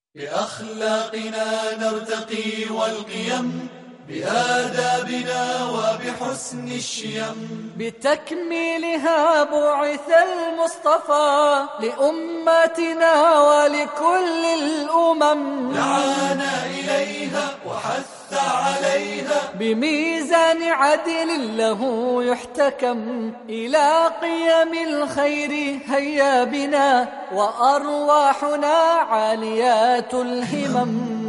بأخلاقنا نرتقي والقيم، بآدابنا وبحسن الشيم، بتكميلها بعث المصطفى لأمتنا ولكل الأمم، دعانا إليها وحث عليها بميزان عدل له يحتكم، إلى قيم الخير هيا بنا وأرواحنا عاليات الهمم.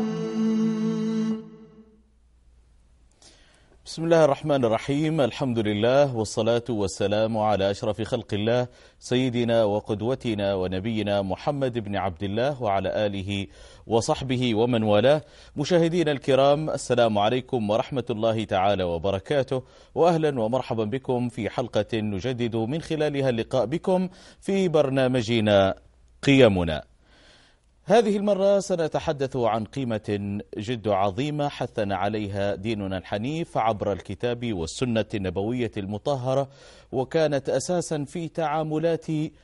بسم الله الرحمن الرحيم. الحمد لله والصلاة والسلام على أشرف خلق الله سيدنا وقدوتنا ونبينا محمد بن عبد الله وعلى آله وصحبه ومن والاه. مشاهدينا الكرام، السلام عليكم ورحمة الله تعالى وبركاته، وأهلا ومرحبا بكم في حلقة نجدد من خلالها اللقاء بكم في برنامجنا قيمنا. هذه المرة سنتحدث عن قيمة جد عظيمة حثنا عليها ديننا الحنيف عبر الكتاب والسنة النبوية المطهرة، وكانت أساسا في تعاملات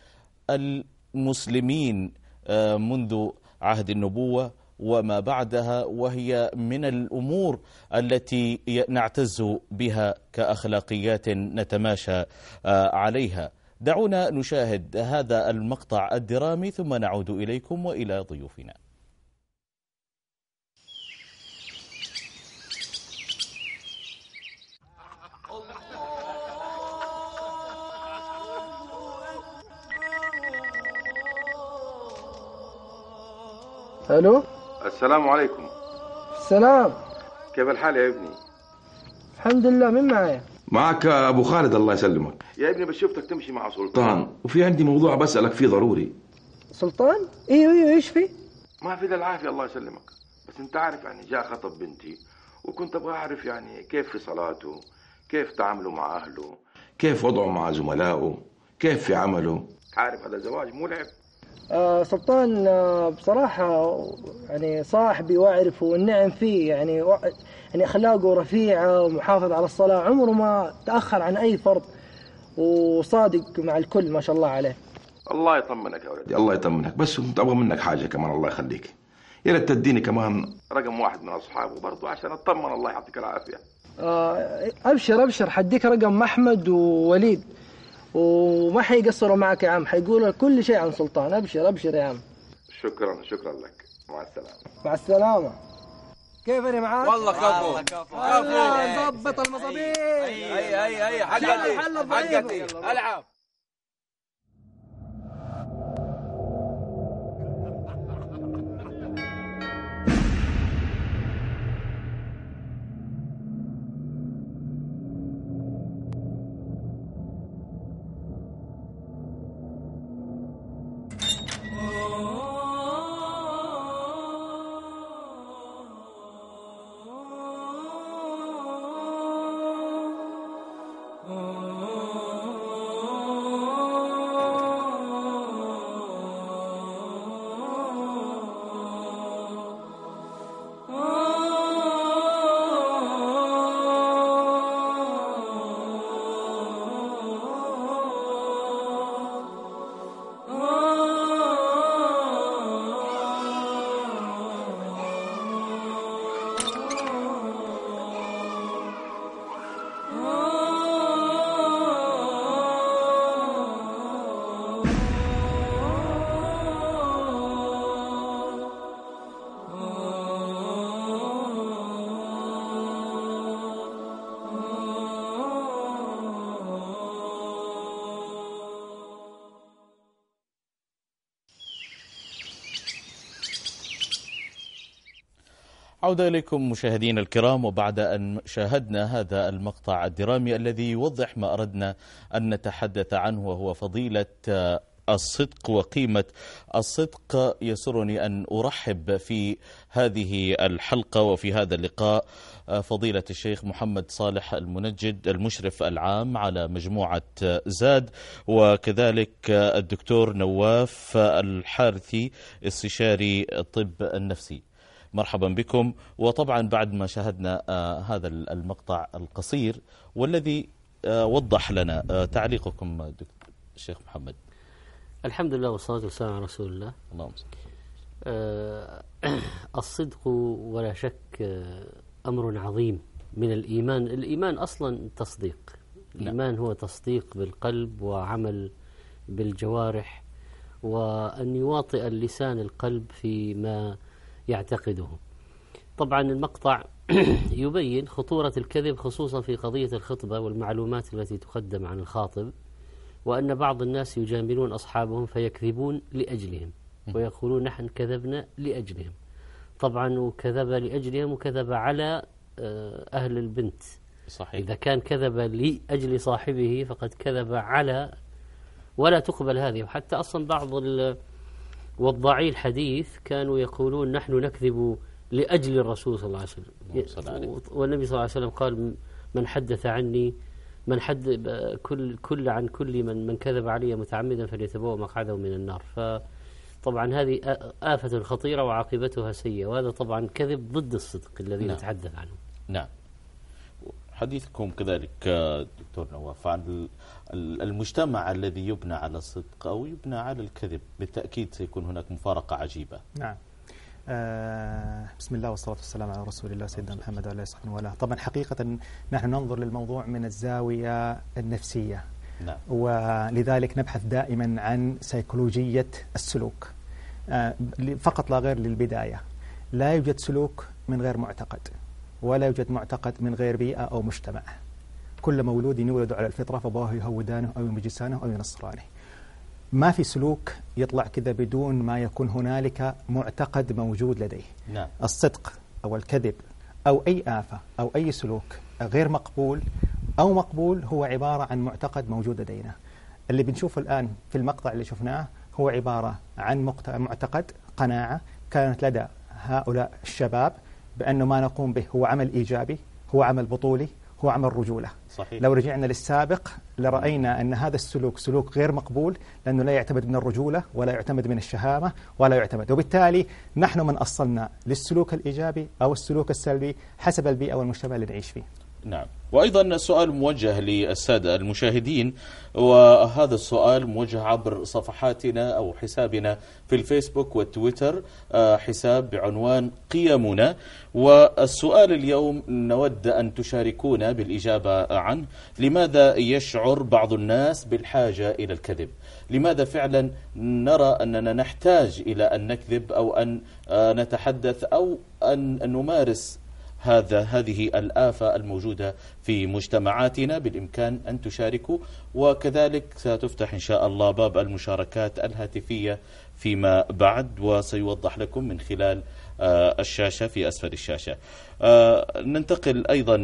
المسلمين منذ عهد النبوة وما بعدها، وهي من الأمور التي نعتز بها كأخلاقيات نتماشى عليها. دعونا نشاهد هذا المقطع الدرامي ثم نعود إليكم وإلى ضيوفنا. الو، السلام عليكم. السلام. كيف الحال يا ابني؟ الحمد لله. مين معايا؟ معك ابو خالد الله يسلمك. يا ابني بس شفتك تمشي مع سلطان، وفي عندي موضوع بسألك فيه ضروري. سلطان؟ ايوه ايش فيه؟ ما في الا العافية الله يسلمك. بس انت عارف يعني جاء خطب بنتي، وكنت ابغى اعرف يعني كيف في صلاته، كيف تعامله مع اهله، كيف وضعه مع زملائه، كيف في عمله. عارف هذا الزواج مو لعب. سلطان، بصراحة يعني صاحبي واعرفه والنعم فيه، يعني أخلاقه رفيعة ومحافظ على الصلاة، عمره ما تأخر عن أي فرض، وصادق مع الكل ما شاء الله عليه. الله يطمنك يا ولدي، الله يطمنك. بس كنت أبغى منك حاجة كمان الله يخليك، يا ريت تديني كمان رقم واحد من أصحابه برضو عشان أطمن. الله يعطيك العافية. أبشر حديك رقم أحمد ووليد، وما حيقصروا معك يا عم، حيقولوا كل شيء عن سلطان. أبشر يا عم. شكرا لك. مع السلامة. مع السلامة. كيف أنا معاك؟ والله كفو. الله ضبط المصابيح. اي حقتي العب. عودة إليكم مشاهدينا الكرام، وبعد أن شاهدنا هذا المقطع الدرامي الذي يوضح ما أردنا أن نتحدث عنه، وهو فضيلة الصدق وقيمة الصدق، يسرني أن أرحب في هذه الحلقة وفي هذا اللقاء فضيلة الشيخ محمد صالح المنجد المشرف العام على مجموعة زاد، وكذلك الدكتور نواف الحارثي استشاري الطب النفسي. مرحبا بكم. وطبعا بعد ما شاهدنا هذا المقطع القصير والذي وضح لنا، تعليقكم الشيخ محمد. الحمد لله والصلاة والسلام على رسول الله. اللهم الصدق ولا شك أمر عظيم من الإيمان. الإيمان أصلا تصديق. الإيمان هو تصديق بالقلب وعمل بالجوارح، وأن يواطئ اللسان القلب فيما يعتقده. طبعا المقطع يبين خطورة الكذب خصوصا في قضية الخطبة والمعلومات التي تقدم عن الخاطب، وأن بعض الناس يجاملون أصحابهم فيكذبون لأجلهم ويقولون نحن كذبنا لأجلهم. طبعا وكذب لأجلهم وكذب على أهل البنت. صحيح. إذا كان كذب لأجل صاحبه فقد كذب على، ولا تقبل هذه. وحتى أصلا بعض وضاعي الحديث كانوا يقولون نحن نكذب لأجل الرسول صلى الله عليه وسلم، والنبي صلى الله عليه وسلم قال من حدث عني عن كل من كذب علي متعمدا فليتبوأ مقعده من النار. فطبعا هذه آفة خطيرة وعاقبتها سيئة، وهذا طبعا كذب ضد الصدق الذي نتحدث عنه. نعم. حديثكم كذلك دكتور نواف عن المجتمع الذي يبنى على الصدق أو يبنى على الكذب، بالتأكيد سيكون هناك مفارقة عجيبة. نعم. بسم الله والصلاة والسلام على رسول الله سيدنا محمد وعلى آله وصحبه وله. طبعا حقيقة نحن ننظر للموضوع من الزاوية النفسية. نعم. ولذلك نبحث دائما عن سيكولوجية السلوك فقط لا غير. للبداية لا يوجد سلوك من غير معتقد، ولا يوجد معتقد من غير بيئة أو مجتمع. كل مولود يولد على الفطرة فأبواه يهودانه أو يمجسانه أو ينصرانه. ما في سلوك يطلع كذا بدون ما يكون هنالك معتقد موجود لديه. نعم. الصدق أو الكذب أو أي آفة أو أي سلوك غير مقبول أو مقبول هو عبارة عن معتقد موجود لدينا. اللي بنشوفه الآن في المقطع اللي شفناه هو عبارة عن معتقد، قناعة كانت لدى هؤلاء الشباب بأنه ما نقوم به هو عمل إيجابي، هو عمل بطولي، هو عمل رجولة. صحيح. لو رجعنا للسابق لرأينا أن هذا السلوك سلوك غير مقبول، لأنه لا يعتمد من الرجولة ولا يعتمد من الشهامة ولا يعتمد، وبالتالي نحن من أصلنا للسلوك الإيجابي أو السلوك السلبي حسب البيئة والمجتمع اللي نعيش فيه. نعم. وأيضا السؤال موجه للسادة المشاهدين، وهذا السؤال موجه عبر صفحاتنا أو حسابنا في الفيسبوك والتويتر، حساب بعنوان قيمنا. والسؤال اليوم نود أن تشاركونا بالإجابة عنه: لماذا يشعر بعض الناس بالحاجة إلى الكذب؟ لماذا فعلا نرى أننا نحتاج إلى أن نكذب أو أن نتحدث أو أن نمارس هذه الآفة الموجودة في مجتمعاتنا؟ بالإمكان أن تشاركوا، وكذلك ستفتح إن شاء الله باب المشاركات الهاتفية فيما بعد، وسيوضح لكم من خلال الشاشة في أسفل الشاشة. ننتقل أيضا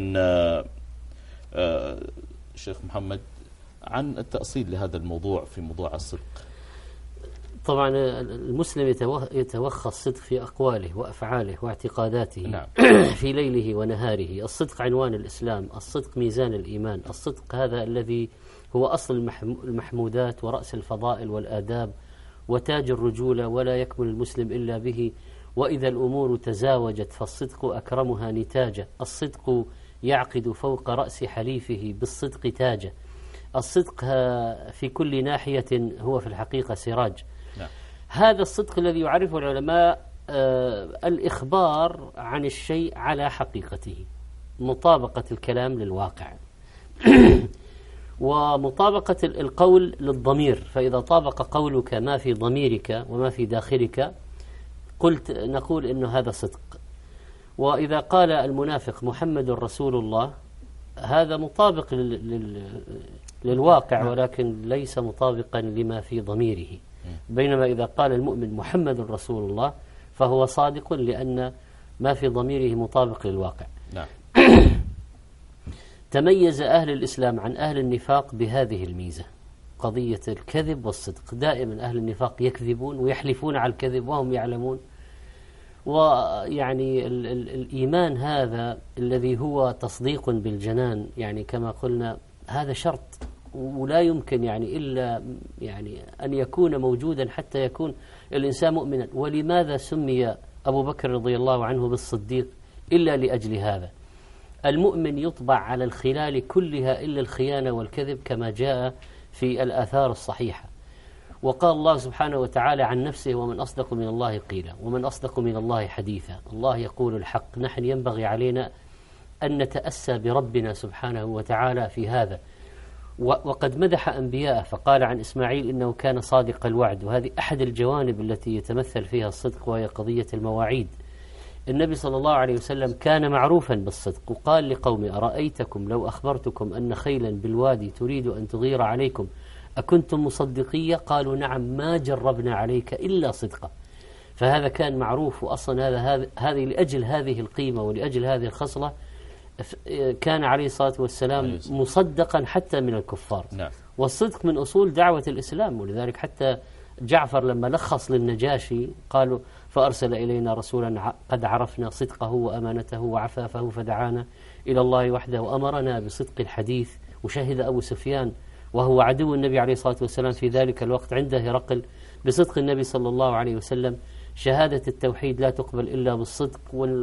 شيخ محمد عن التأصيل لهذا الموضوع في موضوع الصدق. طبعا المسلم يتوخى الصدق في أقواله وأفعاله واعتقاداته. نعم. في ليله ونهاره. الصدق عنوان الإسلام، الصدق ميزان الإيمان، الصدق هذا الذي هو أصل المحمودات ورأس الفضائل والآداب وتاج الرجولة، ولا يكمل المسلم إلا به. وإذا الأمور تزاوجت فالصدق أكرمها نتاجا. الصدق يعقد فوق رأس حليفه بالصدق تاجا. الصدق في كل ناحية هو في الحقيقة سراج. نعم. هذا الصدق الذي يعرفه العلماء الإخبار عن الشيء على حقيقته، مطابقة الكلام للواقع ومطابقة القول للضمير. فإذا طابق قولك ما في ضميرك وما في داخلك نقول إنه هذا صدق. وإذا قال المنافق محمد رسول الله هذا مطابق للواقع ولكن ليس مطابقا لما في ضميره. بينما إذا قال المؤمن محمد رسول الله فهو صادق لأن ما في ضميره مطابق للواقع. نعم. تميز أهل الإسلام عن أهل النفاق بهذه الميزة، قضية الكذب والصدق. دائما أهل النفاق يكذبون ويحلفون على الكذب وهم يعلمون. ويعني الإيمان هذا الذي هو تصديق بالجنان، يعني كما قلنا هذا شرط ولا يمكن يعني إلا يعني أن يكون موجودا حتى يكون الإنسان مؤمنا. ولماذا سمي أبو بكر رضي الله عنه بالصديق؟ إلا لأجل هذا. المؤمن يطبع على الخلال كلها إلا الخيانة والكذب كما جاء في الآثار الصحيحة. وقال الله سبحانه وتعالى عن نفسه: ومن أصدق من الله قيلا ومن أصدق من الله حديثا. الله يقول الحق. نحن ينبغي علينا أن نتأسى بربنا سبحانه وتعالى في هذا. وقد مدح أنبياءه فقال عن إسماعيل إنه كان صادق الوعد، وهذه أحد الجوانب التي يتمثل فيها الصدق، وهي قضية المواعيد. النبي صلى الله عليه وسلم كان معروفا بالصدق، وقال لقومه: أرأيتكم لو أخبرتكم أن خيلا بالوادي تريد أن تغير عليكم أكنتم مصدقية؟ قالوا: نعم، ما جربنا عليك إلا صدقا. فهذا كان معروف. وأصلا هذه لأجل هذه القيمة ولأجل هذه الخصلة كان عليه الصلاة والسلام مصدقا حتى من الكفار. نعم. والصدق من أصول دعوة الإسلام، ولذلك حتى جعفر لما لخص للنجاشي قالوا: فأرسل إلينا رسولا قد عرفنا صدقه وأمانته وعفافه فدعانا إلى الله وحده وأمرنا بصدق الحديث. وشهد أبو سفيان وهو عدو النبي عليه الصلاة والسلام في ذلك الوقت عند هرقل بصدق النبي صلى الله عليه وسلم. شهادة التوحيد لا تقبل إلا بالصدق.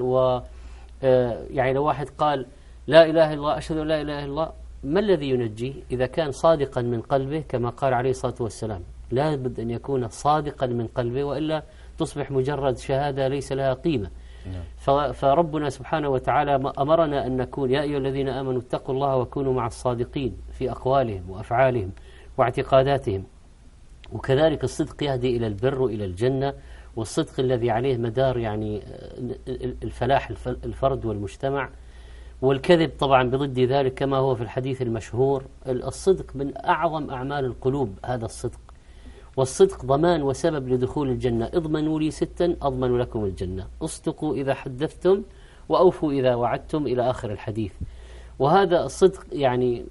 يعني لو واحد قال لا إله إلا الله، أشهد أن لا إله إلا الله، ما الذي ينجيه؟ إذا كان صادقا من قلبه كما قال عليه الصلاة والسلام. لا بد أن يكون صادقا من قلبه، وإلا تصبح مجرد شهادة ليس لها قيمة. فربنا سبحانه وتعالى أمرنا أن نكون: يا أيها الذين آمنوا اتقوا الله وكونوا مع الصادقين في أقوالهم وأفعالهم واعتقاداتهم. وكذلك الصدق يهدي إلى البر وإلى الجنة، والصدق الذي عليه مدار يعني الفلاح الفرد والمجتمع. والكذب طبعا بضد ذلك كما هو في الحديث المشهور. الصدق من أعظم أعمال القلوب، هذا الصدق. والصدق ضمان وسبب لدخول الجنة. اضمنوا لي 6 أضمن لكم الجنة: اصدقوا إذا حدثتم وأوفوا إذا وعدتم، إلى آخر الحديث. وهذا الصدق يعني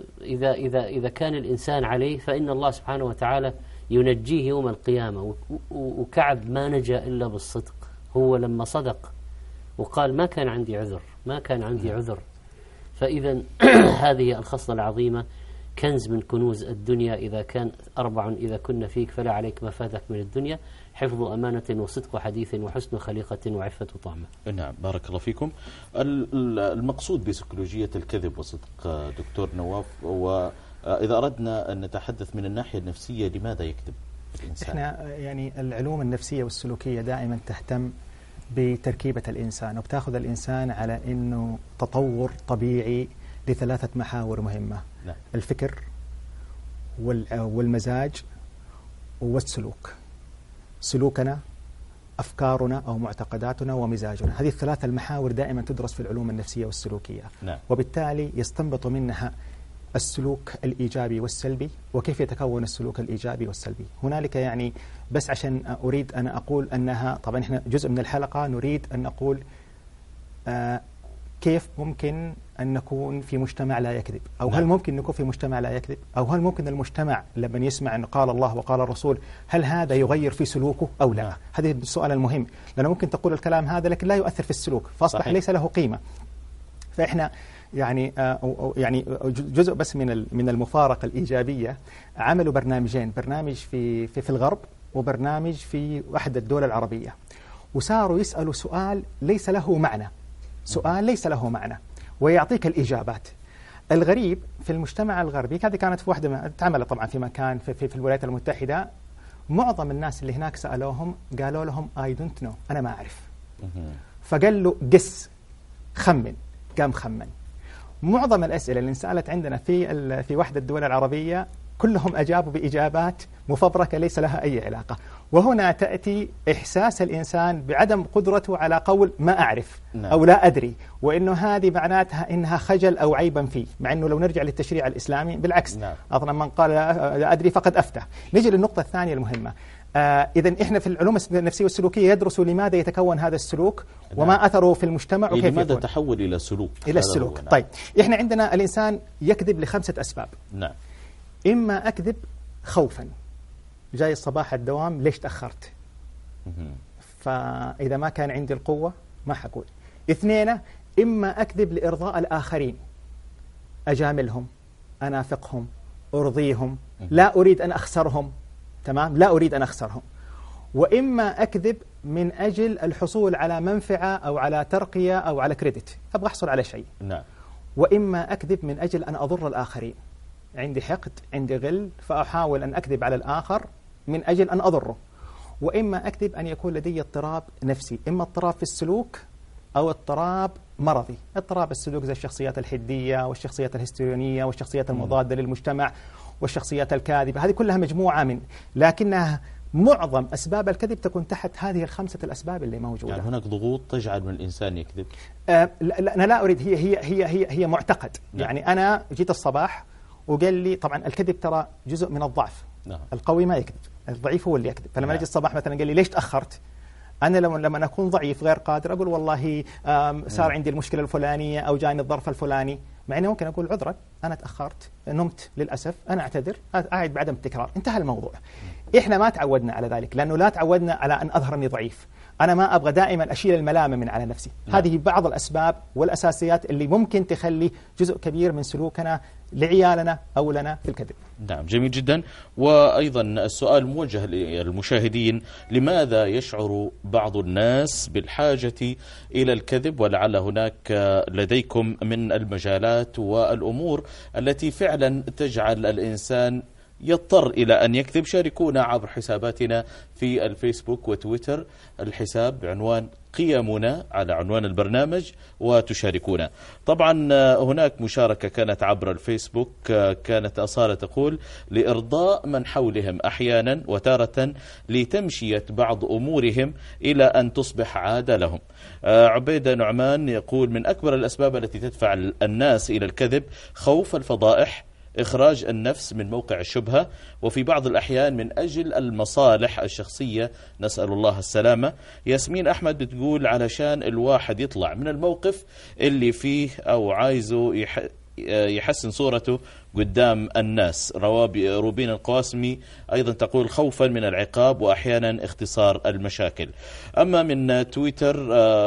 إذا كان الإنسان عليه فإن الله سبحانه وتعالى ينجيه يوم القيامة. وكعب ما نجا إلا بالصدق. هو لما صدق وقال: ما كان عندي عذر، ما كان عندي عذر. فإذا هذه الخصلة العظيمة كنز من كنوز الدنيا. إذا كان 4 إذا كنا فيك فلا عليك ما فاتك من الدنيا: حفظ أمانة وصدق حديث وحسن خليقة وعفة طعمة. نعم، بارك الله فيكم. المقصود بسيكولوجية الكذب وصدق دكتور نواف، وإذا أردنا أن نتحدث من الناحية النفسية، لماذا يكذب الإنسان؟ إحنا يعني العلوم النفسية والسلوكية دائما تهتم بتركيبة الإنسان، وبتأخذ الإنسان على أنه تطور طبيعي ل3 محاور مهمة: لا. الفكر والمزاج والسلوك. سلوكنا، أفكارنا أو معتقداتنا، ومزاجنا. هذه ال3 المحاور دائما تدرس في العلوم النفسية والسلوكية. لا. وبالتالي يستنبط منها السلوك الإيجابي والسلبي، وكيف يتكون السلوك الإيجابي والسلبي. هنالك يعني بس عشان أريد أن أقول أنها طبعا إحنا جزء من الحلقة نريد أن نقول كيف ممكن أن نكون في مجتمع لا يكذب، أو هل ممكن نكون في مجتمع لا يكذب، أو هل ممكن المجتمع لما يسمع أن قال الله وقال الرسول هل هذا يغير في سلوكه أو لا؟ هذا السؤال المهم، لأنه ممكن تقول الكلام هذا لكن لا يؤثر في السلوك، فأصبح ليس له قيمة. فإحنا يعني جزء بس من المفارقة الإيجابية. عملوا برنامجين، برنامج في الغرب وبرنامج في واحدة الدول العربية، وصاروا يسألوا سؤال ليس له معنى، سؤال ليس له معنى، ويعطيك الإجابات. الغريب في المجتمع الغربي، هذه كانت في واحدة تعمل طبعا في مكان في الولايات المتحدة، معظم الناس اللي هناك سألوهم قالوا لهم I don't know، أنا ما أعرف. فقال له قس، خمن، قام خمن. معظم الأسئلة اللي انسألت عندنا في واحدة الدول العربية كلهم أجابوا بإجابات مفبركة ليس لها أي علاقة. وهنا تأتي إحساس الإنسان بعدم قدرته على قول ما أعرف أو لا أدري، وإنه هذه معناتها إنها خجل أو عيبا فيه، مع إنه لو نرجع للتشريع الإسلامي بالعكس، أظن من قال لا أدري فقد أفتى. نجي للنقطة الثانية المهمة. إذن إحنا في العلوم النفسية والسلوكية يدرسوا لماذا يتكون هذا السلوك وما أثره في المجتمع وكيف لماذا تحول إلى سلوك. إلى السلوك. طيب إحنا عندنا الإنسان يكذب ل5 أسباب. نعم. إما أكذب خوفا، جاي الصباح الدوام ليش تأخرت، فإذا ما كان عندي القوة ما حقول. 2، إما أكذب لإرضاء الآخرين، أجاملهم، أنافقهم، أرضيهم، لا أريد أن أخسرهم، تمام، لا أريد أن أخسرهم. وإما أكذب من أجل الحصول على منفعة أو على ترقية أو على كريدت، أبغى أحصل على شيء. نعم. وإما أكذب من أجل أن أضر الآخرين، عندي حقد، عندي غل، فأحاول أن أكذب على الآخر من أجل أن أضره، وإما أكذب أن يكون لدي اضطراب نفسي، إما اضطراب في السلوك أو اضطراب مرضي. اضطراب السلوك زي الشخصيات الحدية والشخصيات الهستيرونية والشخصيات المضادة للمجتمع والشخصيات الكاذبة، هذه كلها مجموعة لكنها معظم أسباب الكذب تكون تحت هذه الخمسة الأسباب اللي موجودة. يعني هناك ضغوط تجعل من الإنسان يكذب؟ لا أنا لا أريد، هي معتقد. يعني أنا جيت الصباح وقال لي، طبعا الكذب ترى جزء من الضعف. القوي ما يكذب، الضعيف هو اللي يكذب. فلما أجي الصباح مثلا قال لي ليش تأخرت، أنا لما أكون ضعيف غير قادر أقول والله صار عندي المشكلة الفلانية أو جاني الظرف الفلاني، مع أني ممكن أقول عذرك أنا تأخرت، نمت للأسف، أنا أعتذر، أعد بعدم التكرار، انتهى الموضوع. إحنا ما تعودنا على ذلك، لأنه لا تعودنا على أن أظهر أني ضعيف. أنا ما أبغى دائما أشيل الملامة من على نفسي. هذه بعض الأسباب والأساسيات اللي ممكن تخلي جزء كبير من سلوكنا لعيالنا أو لنا في الكذب. نعم، جميل جدا. وأيضا السؤال موجه للمشاهدين: لماذا يشعر بعض الناس بالحاجة إلى الكذب؟ ولعل هناك لديكم من المجالات والأمور التي فعلا تجعل الإنسان يضطر إلى أن يكذب. شاركونا عبر حساباتنا في الفيسبوك وتويتر، الحساب بعنوان قيمنا على عنوان البرنامج، وتشاركونا. طبعا هناك مشاركة كانت عبر الفيسبوك، كانت أصالة تقول: لإرضاء من حولهم أحيانا، وتارة لتمشية بعض أمورهم إلى أن تصبح عادة لهم. عبيدة نعمان يقول: من أكبر الأسباب التي تدفع الناس إلى الكذب خوف الفضائح، إخراج النفس من موقع الشبهة، وفي بعض الأحيان من أجل المصالح الشخصية، نسأل الله السلامة. ياسمين أحمد بتقول: علشان الواحد يطلع من الموقف اللي فيه أو عايزه يحسن صورته قدام الناس. روبين القواسمي أيضا تقول: خوفا من العقاب وأحيانا اختصار المشاكل. أما من تويتر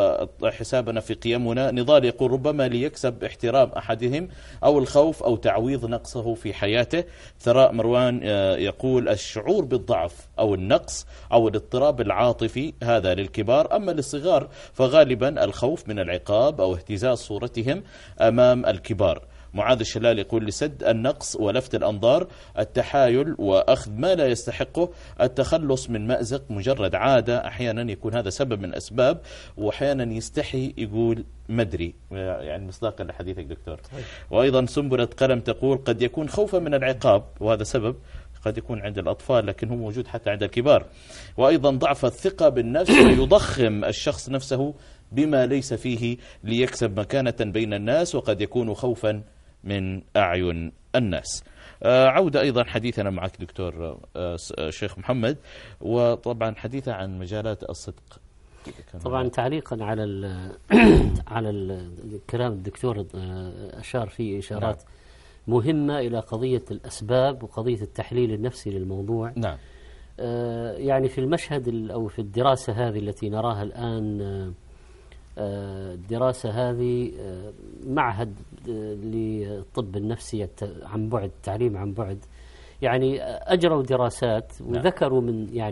حسابنا في قيمنا، نضال يقول: ربما ليكسب احترام أحدهم أو الخوف أو تعويض نقصه في حياته. ثراء مروان يقول: الشعور بالضعف أو النقص أو الاضطراب العاطفي هذا للكبار، أما للصغار فغالبا الخوف من العقاب أو اهتزاز صورتهم أمام الكبار. معاذ الشلال يقول: لسد النقص ولفت الأنظار، التحايل وأخذ ما لا يستحقه، التخلص من مأزق مجرد عادة، أحيانا يكون هذا سبب من الأسباب، وأحيانا يستحي يقول مدري، يعني مصداقا لحديثك دكتور. وأيضا سنبلة قلم تقول: قد يكون خوفا من العقاب، وهذا سبب قد يكون عند الأطفال لكن هو موجود حتى عند الكبار. وأيضا ضعف الثقة بالنفس، يضخم الشخص نفسه بما ليس فيه ليكسب مكانة بين الناس، وقد يكون خوفا من أعين الناس. عودة أيضا حديثنا معك دكتور شيخ محمد، وطبعا حديثا عن مجالات الصدق. طبعا تعليقا على الكلام الدكتور أشار فيه إشارات مهمة إلى قضية الأسباب وقضية التحليل النفسي للموضوع. نعم. يعني في المشهد أو في الدراسة هذه التي نراها الآن، الدراسة هذه معهد للطب النفسي عن بعد، تعليم عن بعد، يعني أجروا دراسات وذكروا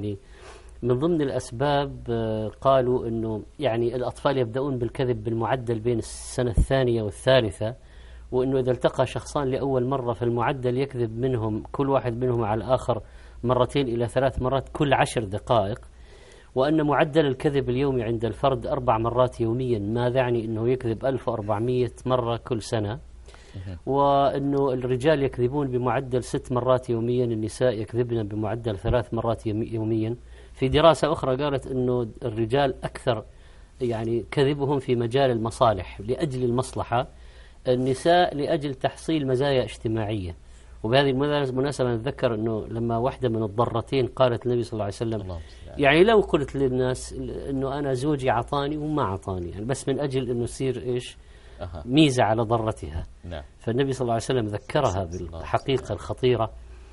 من ضمن الأسباب، قالوا أنه يعني الأطفال يبدأون بالكذب بالمعدل بين السنة الثانية والثالثة، وأنه إذا التقى شخصان لأول مرة فالمعدل يكذب منهم كل واحد منهم على الآخر 2 إلى 3 مرات كل 10 دقائق، وأن معدل الكذب اليومي عند الفرد 4 مرات يوميا، ماذا يعني أنه يكذب 1400 مرة كل سنة، وأنه الرجال يكذبون بمعدل 6 مرات يوميا، النساء يكذبن بمعدل 3 مرات يوميا. في دراسة أخرى قالت أنه الرجال أكثر يعني كذبهم في مجال المصالح لأجل المصلحة، النساء لأجل تحصيل مزايا اجتماعية. وبهذه المناسبة نتذكر أنه لما واحدة من الضرتين قالت النبي صلى الله عليه وسلم: يعني لو قلت للناس أنه أنا زوجي عطاني وما عطاني، يعني بس من أجل أنه يصير إيش ميزة على ضرتها. فالنبي صلى الله عليه وسلم ذكرها بالحقيقة الخطيرة،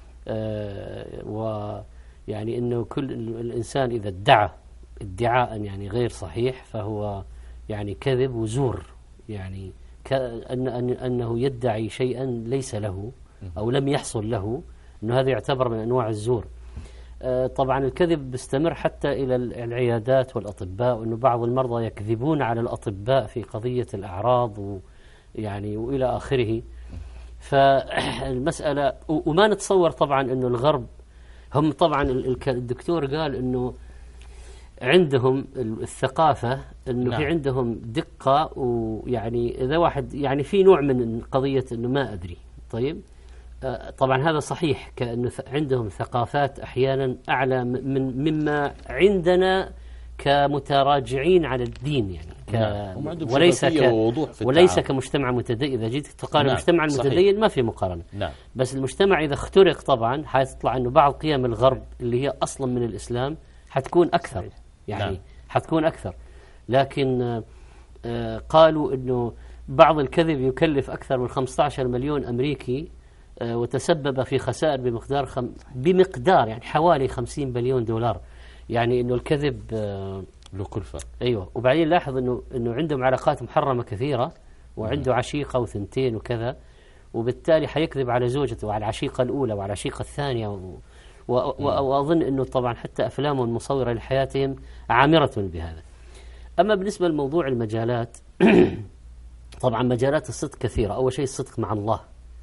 ويعني أنه كل الإنسان إذا ادعى ادعاء يعني غير صحيح فهو يعني كذب وزور، يعني أنه يدعي شيئا ليس له أو لم يحصل له، أنه هذا يعتبر من أنواع الزور. طبعا الكذب بيستمر حتى إلى العيادات والأطباء، وأنه بعض المرضى يكذبون على الأطباء في قضية الأعراض ويعني وإلى آخره. فالمسألة، وما نتصور طبعا أنه الغرب هم طبعا الدكتور قال انه عندهم الثقافة انه في عندهم دقة، ويعني اذا واحد يعني في نوع من قضية انه ما ادري. طيب طبعا هذا صحيح، كأنه عندهم ثقافات احيانا اعلى مما عندنا كمتراجعين على الدين يعني وليس كمجتمع متدين. إذا جيت تقارن المجتمع المتدين ما في مقارنة. بس المجتمع إذا اخترق طبعا حيطلع أنه بعض قيم الغرب اللي هي أصلا من الإسلام حتكون أكثر يعني حتكون أكثر. لكن قالوا أنه بعض الكذب يكلف أكثر من 15 مليون أمريكي، وتسبب في خسائر بمقدار يعني حوالي 50 بليون دولار. يعني انه الكذب له كلفة. ايوه. وبعدين لاحظ انه عندهم علاقات محرمة كثيرة، وعنده عشيقة وثنتين وكذا، وبالتالي حيكذب على زوجته وعلى العشيقة الأولى وعلى العشيقة الثانية وأظن أنه طبعا حتى أفلامهم المصورة لحياتهم عامرة بهذا. أما بالنسبة لموضوع المجالات طبعا مجالات الصدق كثيرة. أول شيء الصدق مع الله،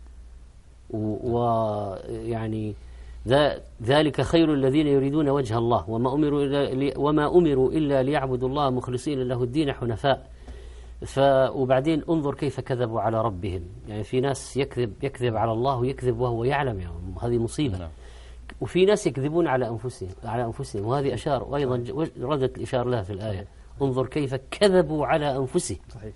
ويعني ذلك خير الذين يريدون وجه الله وما أمروا إلا ليعبدوا الله مخلصين له الدين حنفاء. وبعدين انظر كيف كذبوا على ربهم. يعني في ناس يكذب على الله ويكذب وهو يعلم، يعني هذه مصيبة. وفي ناس يكذبون على أنفسهم وهذه أشار وأيضا ردت الإشارة لها في الآية، انظر كيف كذبوا على أنفسهم. صحيح.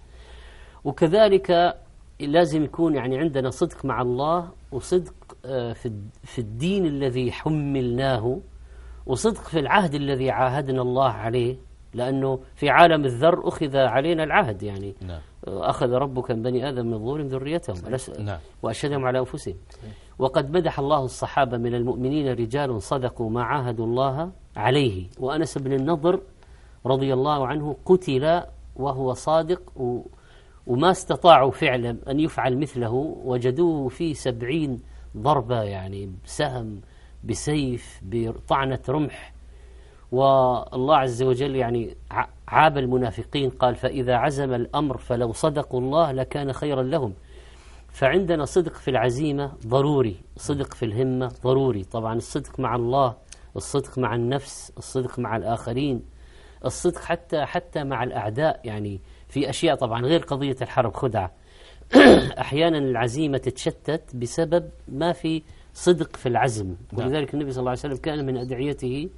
وكذلك لازم يكون يعني عندنا صدق مع الله، وصدق في الدين الذي حملناه، وصدق في العهد الذي عاهدنا الله عليه، لأنه في عالم الذر أخذ علينا العهد. يعني أخذ ربك من بني آدم من ظهورهم ذريتهم وأشهدهم على أنفسهم. وقد مدح الله الصحابة من المؤمنين رجال صدقوا ما عاهدوا الله عليه. وأنس بن النضر رضي الله عنه قتل وهو صادق، وما استطاعوا فعلا أن يفعل مثله، وجدوه في 70 ضربة، يعني بسهم بسيف بطعنة رمح. والله عز وجل يعني عاب المنافقين، قال فإذا عزم الأمر فلو صدقوا الله لكان خيرا لهم. فعندنا صدق في العزيمة ضروري، صدق في الهمة ضروري. طبعا الصدق مع الله، الصدق مع النفس، الصدق مع الآخرين، الصدق حتى مع الأعداء. يعني في أشياء طبعا غير قضية الحرب خدعة. أحيانا العزيمة تتشتت بسبب ما في صدق في العزم. ولذلك النبي صلى الله عليه وسلم كان من أدعيته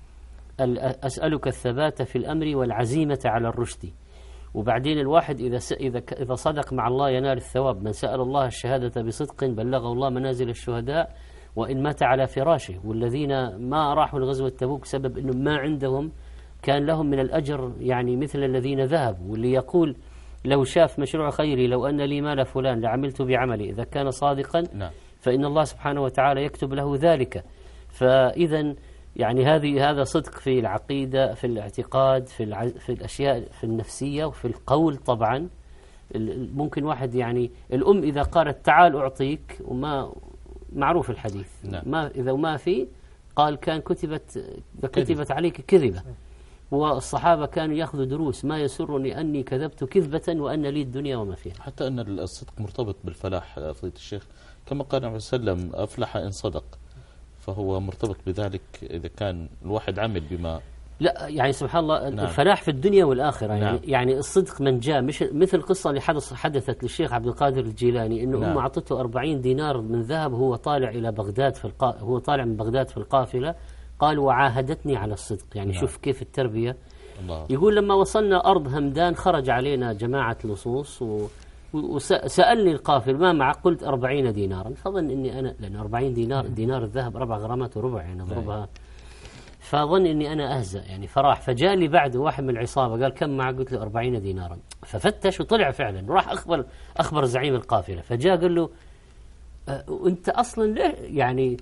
أسألك الثبات في الأمر والعزيمة على الرشد. وبعدين الواحد إذا صدق مع الله ينال الثواب. من سأل الله الشهادة بصدق بلغه الله منازل الشهداء وإن مات على فراشه. والذين ما راحوا لغزوة تبوك سبب أنهم ما عندهم كان لهم من الأجر يعني مثل الذين ذهبوا. واللي يقول لو شاف مشروع خيري لو أن لي مال فلان لعملت بعملي، إذا كان صادقا فإن الله سبحانه وتعالى يكتب له ذلك. فإذا يعني هذا صدق في العقيدة، في الاعتقاد، في الأشياء، في النفسية، وفي القول. طبعا ممكن واحد يعني الأم إذا قالت تعال أعطيك وما معروف الحديث ما إذا ما في قال كان كتبت عليك كذبة. والصحابة كانوا يأخذوا دروس ما يسرني أني كذبت كذبة وأن لي الدنيا وما فيها. حتى أن الصدق مرتبط بالفلاح فضيلة الشيخ، كما قال النبي صلى الله عليه وسلم أفلح إن صدق، فهو مرتبط بذلك إذا كان الواحد عمل بما لا يعني سبحان الله. الفلاح في الدنيا والآخرة. يعني الصدق من جاء، مش مثل القصة اللي حدثت للشيخ عبد القادر الجيلاني إنه أمه أعطته 40 دينار من ذهب وهو طالع إلى بغداد هو طالع من بغداد في القافلة. قال وعاهدتني على الصدق. يعني شوف كيف التربية. يقول لما وصلنا أرض همدان خرج علينا جماعة لصوص وسألني القافل ما معك، قلت 40 دينارا. فظن إني أنا، لأن 40 دينار الذهب 4 غرامات وربع يعني أضربها، فظن إني أنا أهزأ يعني. فراح فجاء لي بعد واحد من العصابة قال كم معك؟ قلت له 40 دينارا. ففتش وطلع فعلا، وراح أخبر زعيم القافلة. فجاء قال له أنت أصلا يعني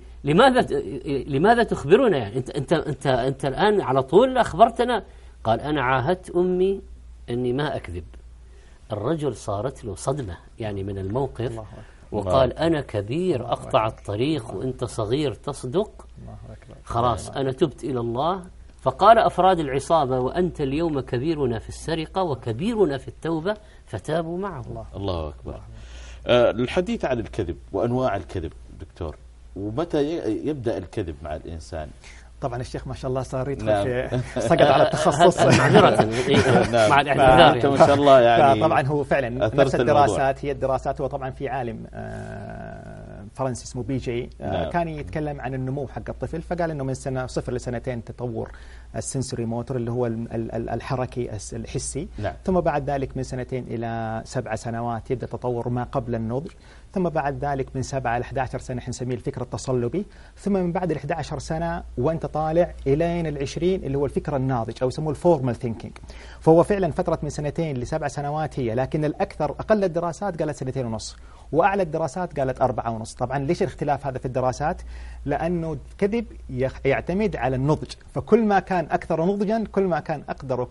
لماذا تخبرنا؟ يعني أنت الآن على طول أخبرتنا. قال أنا عاهدت أمي أني ما أكذب. الرجل صارت له صدمة يعني من الموقف، وقال أنا كبير أقطع الطريق وأنت صغير تصدق، خلاص أنا تبت إلى الله. فقال أفراد العصابة وأنت اليوم كبيرنا في السرقة وكبيرنا في التوبة، فتابوا معه. الله أكبر. الحديث عن الكذب وأنواع الكذب دكتور، ومتى يبدأ الكذب مع الإنسان؟ طبعا الشيخ ما شاء الله صار يدخل نعم. في سقط على التخصص معذرة مع الاعتذار أنت ما شاء الله يعني طبعا هو فعلا نفس الموضوع. الدراسات، هي الدراسات. هو طبعا في عالم فرنسي اسمه بي جي نعم. كان يتكلم عن النمو حق الطفل، فقال انه من سنه 0 لسنتين تطور السنسوري موتور اللي هو الحركي الحسي. نعم. ثم بعد ذلك من 2 إلى 7 سنوات يبدا تطور ما قبل النضج، ثم بعد ذلك من 7 إلى 11 سنه حنسميه الفكر التصلبي، ثم من بعد ال 11 سنه وانت طالع الين ال 20 اللي هو الفكر الناضج او يسموه الفورمال ثينكينج. فهو فعلا فتره من 2 ل7 سنوات هي، لكن الاكثر اقل الدراسات قالت 2.5 واعلى الدراسات قالت 4.5. طبعا ليش الاختلاف هذا في الدراسات؟ لانه الكذب يعتمد على النضج، فكل ما كان اكثر نضجا كل ما كان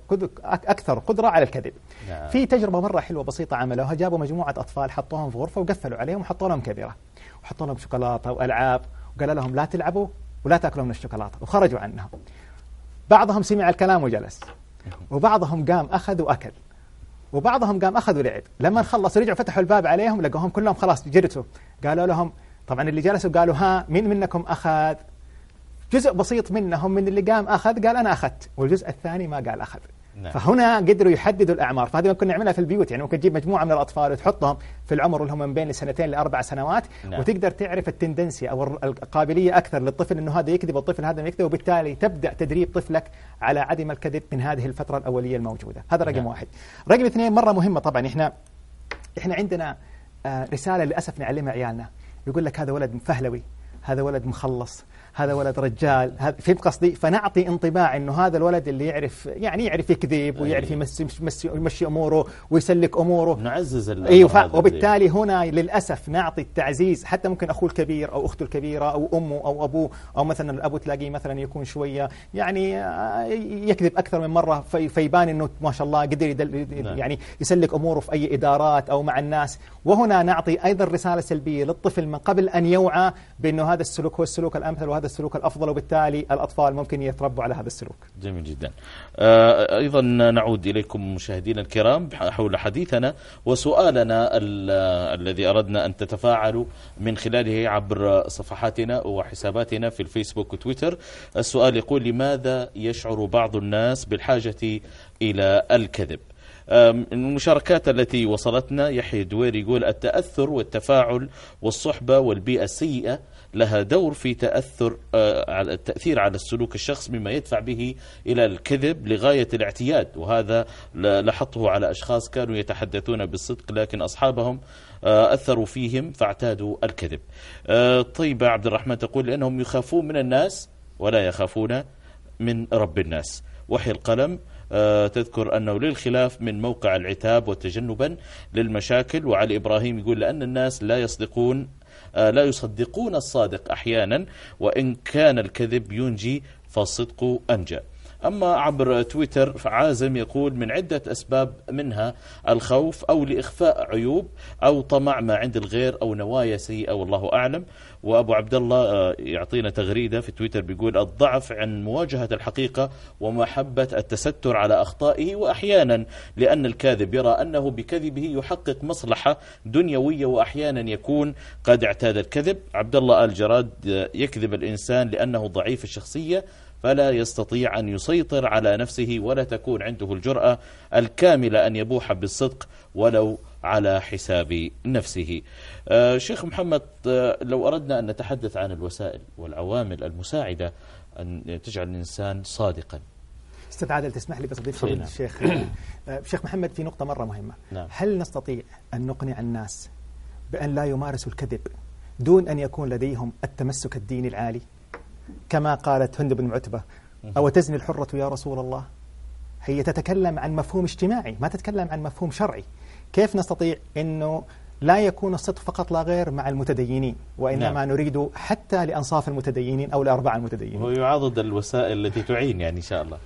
اكثر قدره على الكذب. نعم. في تجربه مره حلوه بسيطه عملوها، جابوا مجموعه اطفال حطوهم في غرفه وقفلوا عليهم وحطوا لهم كبيره وحطوا لهم شوكولاته والعاب وقال لهم لا تلعبوا ولا تاكلوا من الشوكولاته، وخرجوا عنها. بعضهم سمع الكلام وجلس، وبعضهم قام اخذ واكل، وبعضهم قام اخذ ولعب. لما خلص رجعوا فتحوا الباب عليهم لقوهم كلهم خلاص جرسوا. قالوا لهم طبعا اللي جلسوا قالوا ها مين منكم اخذ؟ جزء بسيط منهم من اللي قام اخذ قال انا اخذت، والجزء الثاني ما قال اخذ. نعم. فهنا قدروا يحددوا الاعمار. فهذه ممكن نعملها في البيوت، يعني ممكن تجيب مجموعه من الاطفال وتحطهم في العمر اللي هم من بين 2 ل4 سنوات. نعم. وتقدر تعرف التندنسي او القابليه اكثر للطفل انه هذا يكذب والطفل هذا ما يكذب، وبالتالي تبدا تدريب طفلك على عدم الكذب من هذه الفتره الاوليه الموجوده. هذا رقم نعم. واحد. رقم 2 مره مهمه، طبعا احنا عندنا رساله للاسف نعلمها عيالنا، يقول لك هذا ولد فهلوي، هذا ولد مخلص، هذا ولد رجال، فهمت قصدي؟ فنعطي انطباع انه هذا الولد اللي يعرف يكذب ويعرف يمشي اموره ويسلك اموره، نعزز ايوه. وبالتالي هنا للاسف نعطي التعزيز، حتى ممكن اخوه الكبير او اخته الكبيره او امه او ابوه، او مثلا الابو تلاقيه مثلا يكون شويه يعني يكذب اكثر من مره، فيبان انه ما شاء الله قدر يعني يسلك اموره في اي ادارات او مع الناس. وهنا نعطي ايضا رساله سلبيه للطفل من قبل ان يوعى بانه هذا السلوك هو السلوك الامثل وهذا السلوك الافضل، وبالتالي الاطفال ممكن يتربوا على هذا السلوك. جميل جدا. ايضا نعود اليكم مشاهدينا الكرام حول حديثنا وسؤالنا الذي اردنا ان تتفاعلوا من خلاله عبر صفحاتنا وحساباتنا في الفيسبوك وتويتر. السؤال يقول: لماذا يشعر بعض الناس بالحاجه الى الكذب؟ المشاركات التي وصلتنا، يحيى الدويري يقول: التأثر والتفاعل والصحبة والبيئة السيئة لها دور في التأثير على السلوك الشخص، مما يدفع به إلى الكذب لغاية الاعتياد، وهذا لاحظته على أشخاص كانوا يتحدثون بالصدق لكن أصحابهم أثروا فيهم فاعتادوا الكذب. طيبة عبد الرحمن تقول: لأنهم يخافون من الناس ولا يخافون من رب الناس. وحي القلم تذكر أنه للخلاف من موقع العتاب وتجنبا للمشاكل. وعلي إبراهيم يقول: لأن الناس لا يصدقون الصادق أحيانا، وإن كان الكذب ينجي فالصدق أنجى. أما عبر تويتر فعازم يقول: من عدة أسباب، منها الخوف أو لإخفاء عيوب أو طمع ما عند الغير أو نوايا سيئة والله أعلم. وأبو عبد الله يعطينا تغريدة في تويتر بيقول: الضعف عن مواجهة الحقيقة ومحبة التستر على أخطائه، وأحيانا لأن الكاذب يرى أنه بكذبه يحقق مصلحة دنيوية، وأحيانا يكون قد اعتاد الكذب. عبد الله آل جراد: يكذب الإنسان لأنه ضعيف الشخصية فلا يستطيع أن يسيطر على نفسه ولا تكون عنده الجرأة الكاملة أن يبوح بالصدق ولو على حساب نفسه. شيخ محمد، لو أردنا أن نتحدث عن الوسائل والعوامل المساعدة أن تجعل الإنسان صادقا. أستاذ عادل تسمح لي بس أضيف الشيخ شيخ محمد في نقطة مرة مهمة. نعم. هل نستطيع أن نقنع الناس بأن لا يمارسوا الكذب دون أن يكون لديهم التمسك الديني العالي؟ كما قالت هند بن عتبة: أو تزني الحرة يا رسول الله؟ هي تتكلم عن مفهوم اجتماعي، ما تتكلم عن مفهوم شرعي. كيف نستطيع أنه لا يكون الصدق فقط لا غير مع المتدينين، وإنما نريد حتى لأنصاف المتدينين أو لأرباع المتدينين؟ ويعاضد الوسائل التي تعين يعني إن شاء الله.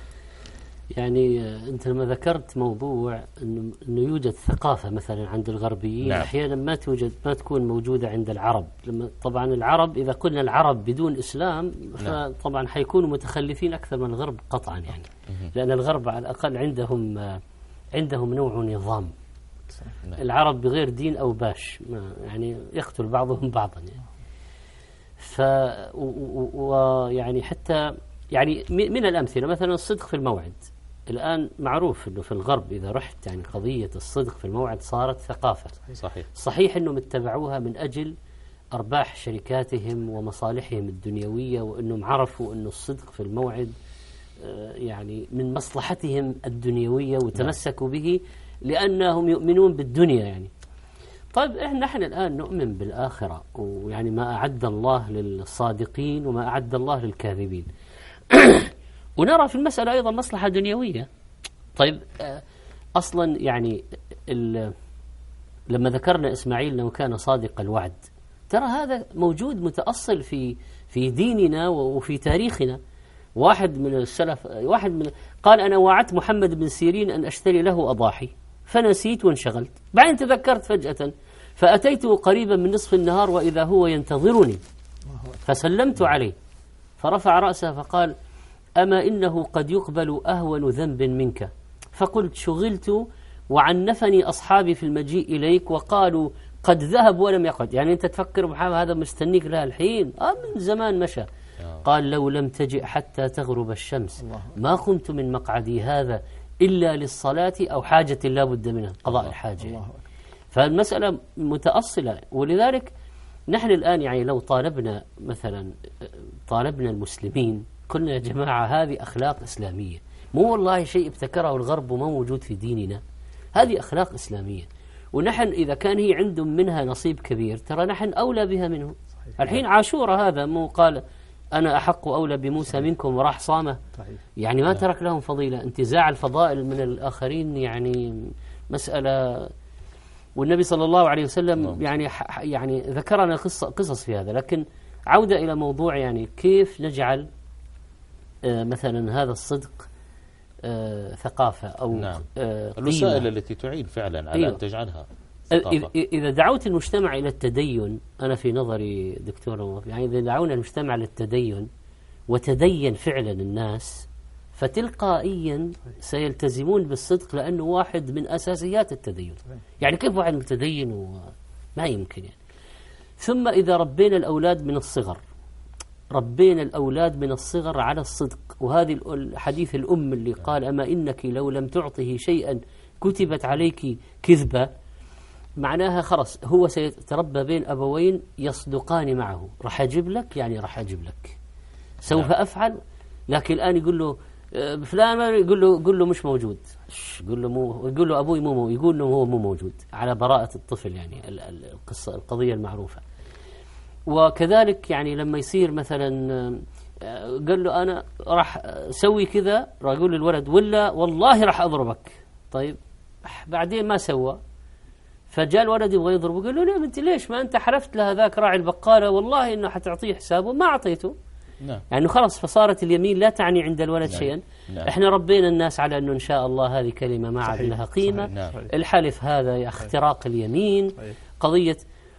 يعني أنت لما ذكرت موضوع أنه يوجد ثقافة مثلا عند الغربيين، نعم. أحيانا ما تكون موجودة عند العرب. لما طبعا العرب، إذا قلنا العرب بدون إسلام فطبعا حيكونوا متخلفين أكثر من الغرب قطعا، يعني لأن الغرب على الأقل عندهم نوع نظام. العرب بغير دين أو باش يعني يقتل بعضهم بعضا يعني. ويعني حتى يعني من الأمثلة مثلا الصدق في الموعد. الآن معروف أنه في الغرب إذا رحت يعني قضية الصدق في الموعد صارت ثقافة. صحيح أنهم اتبعوها من أجل أرباح شركاتهم ومصالحهم الدنيوية، وأنهم عرفوا أنه الصدق في الموعد يعني من مصلحتهم الدنيوية وتمسكوا به لأنهم يؤمنون بالدنيا يعني. طيب نحن الآن نؤمن بالآخرة، ويعني ما أعد الله للصادقين وما أعد الله للكاذبين. ونرى في المسألة أيضا مصلحة دنيوية. طيب أصلا يعني لما ذكرنا إسماعيل أنه كان صادق الوعد، ترى هذا موجود متأصل في ديننا وفي تاريخنا. واحد من السلف قال أنا وعدت محمد بن سيرين أن أشتري له أضاحي فنسيت وانشغلت، بعدين تذكرت فجأة فأتيته قريبا من نصف النهار وإذا هو ينتظرني فسلمت عليه فرفع رأسه فقال أما إنه قد يقبل أهون ذنب منك. فقلت شغلت وعنفني أصحابي في المجيء إليك وقالوا قد ذهب ولم يقعد. يعني أنت تفكر محمد هذا مستنيك لها الحين؟ من زمان مشى. قال لو لم تجئ حتى تغرب الشمس ما قمت من مقعدي هذا إلا للصلاة أو حاجة لا بد منها، قضاء الحاجة. فالمسألة متأصلة. ولذلك نحن الآن يعني لو طالبنا مثلا المسلمين قلنا يا جماعة هذه أخلاق إسلامية، مو والله شيء ابتكره الغرب وما موجود في ديننا، هذه أخلاق إسلامية. ونحن إذا كان هي عندهم منها نصيب كبير ترى نحن أولى بها منهم. الحين عاشورة هذا مو قال أنا أحق أولى بموسى منكم وراح صامه، يعني ما ترك لهم فضيلة. انتزاع الفضائل من الآخرين يعني مسألة. والنبي صلى الله عليه وسلم يعني ذكرنا قصص في هذا. لكن عودة إلى موضوع يعني كيف نجعل مثلا هذا الصدق ثقافة أو الوسائل التي تعين فعلا على أن تجعلها ثقافة. إذا دعوت المجتمع إلى التدين، أنا في نظري دكتور يعني إذا دعونا المجتمع للتدين وتدين فعلا الناس فتلقائيا سيلتزمون بالصدق، لأنه واحد من أساسيات التدين. يعني كيف واحد متدين وما يمكن يعني. ثم إذا ربينا الأولاد من الصغر على الصدق، وهذه الحديث الأم اللي قال أما إنك لو لم تعطه شيئا كتبت عليك كذبة، معناها خلص هو سيتربى بين أبوين يصدقان معه، راح أجيب لك يعني راح أجيب لك، سوف أفعل. لكن الآن يقول له فلان، يقول له مش موجود، يقول له أبوي مو، يقول له هو مو موجود، على براءة الطفل يعني القضية المعروفة. وكذلك يعني لما يصير مثلا قال له أنا راح سوي كذا، راح يقول للولد ولا والله راح أضربك. طيب بعدين ما سوى، فجاء الولد يبغى يضربه، قال له لا أنت ليش ما أنت حلفت له ذاك راعي البقالة والله إنه حتعطيه حسابه، ما أعطيته. يعني خلاص فصارت اليمين لا تعني عند الولد شيئا. احنا ربينا الناس على أنه إن شاء الله هذه كلمة ما عاد لها قيمة. الحلف هذا اختراق اليمين. قضية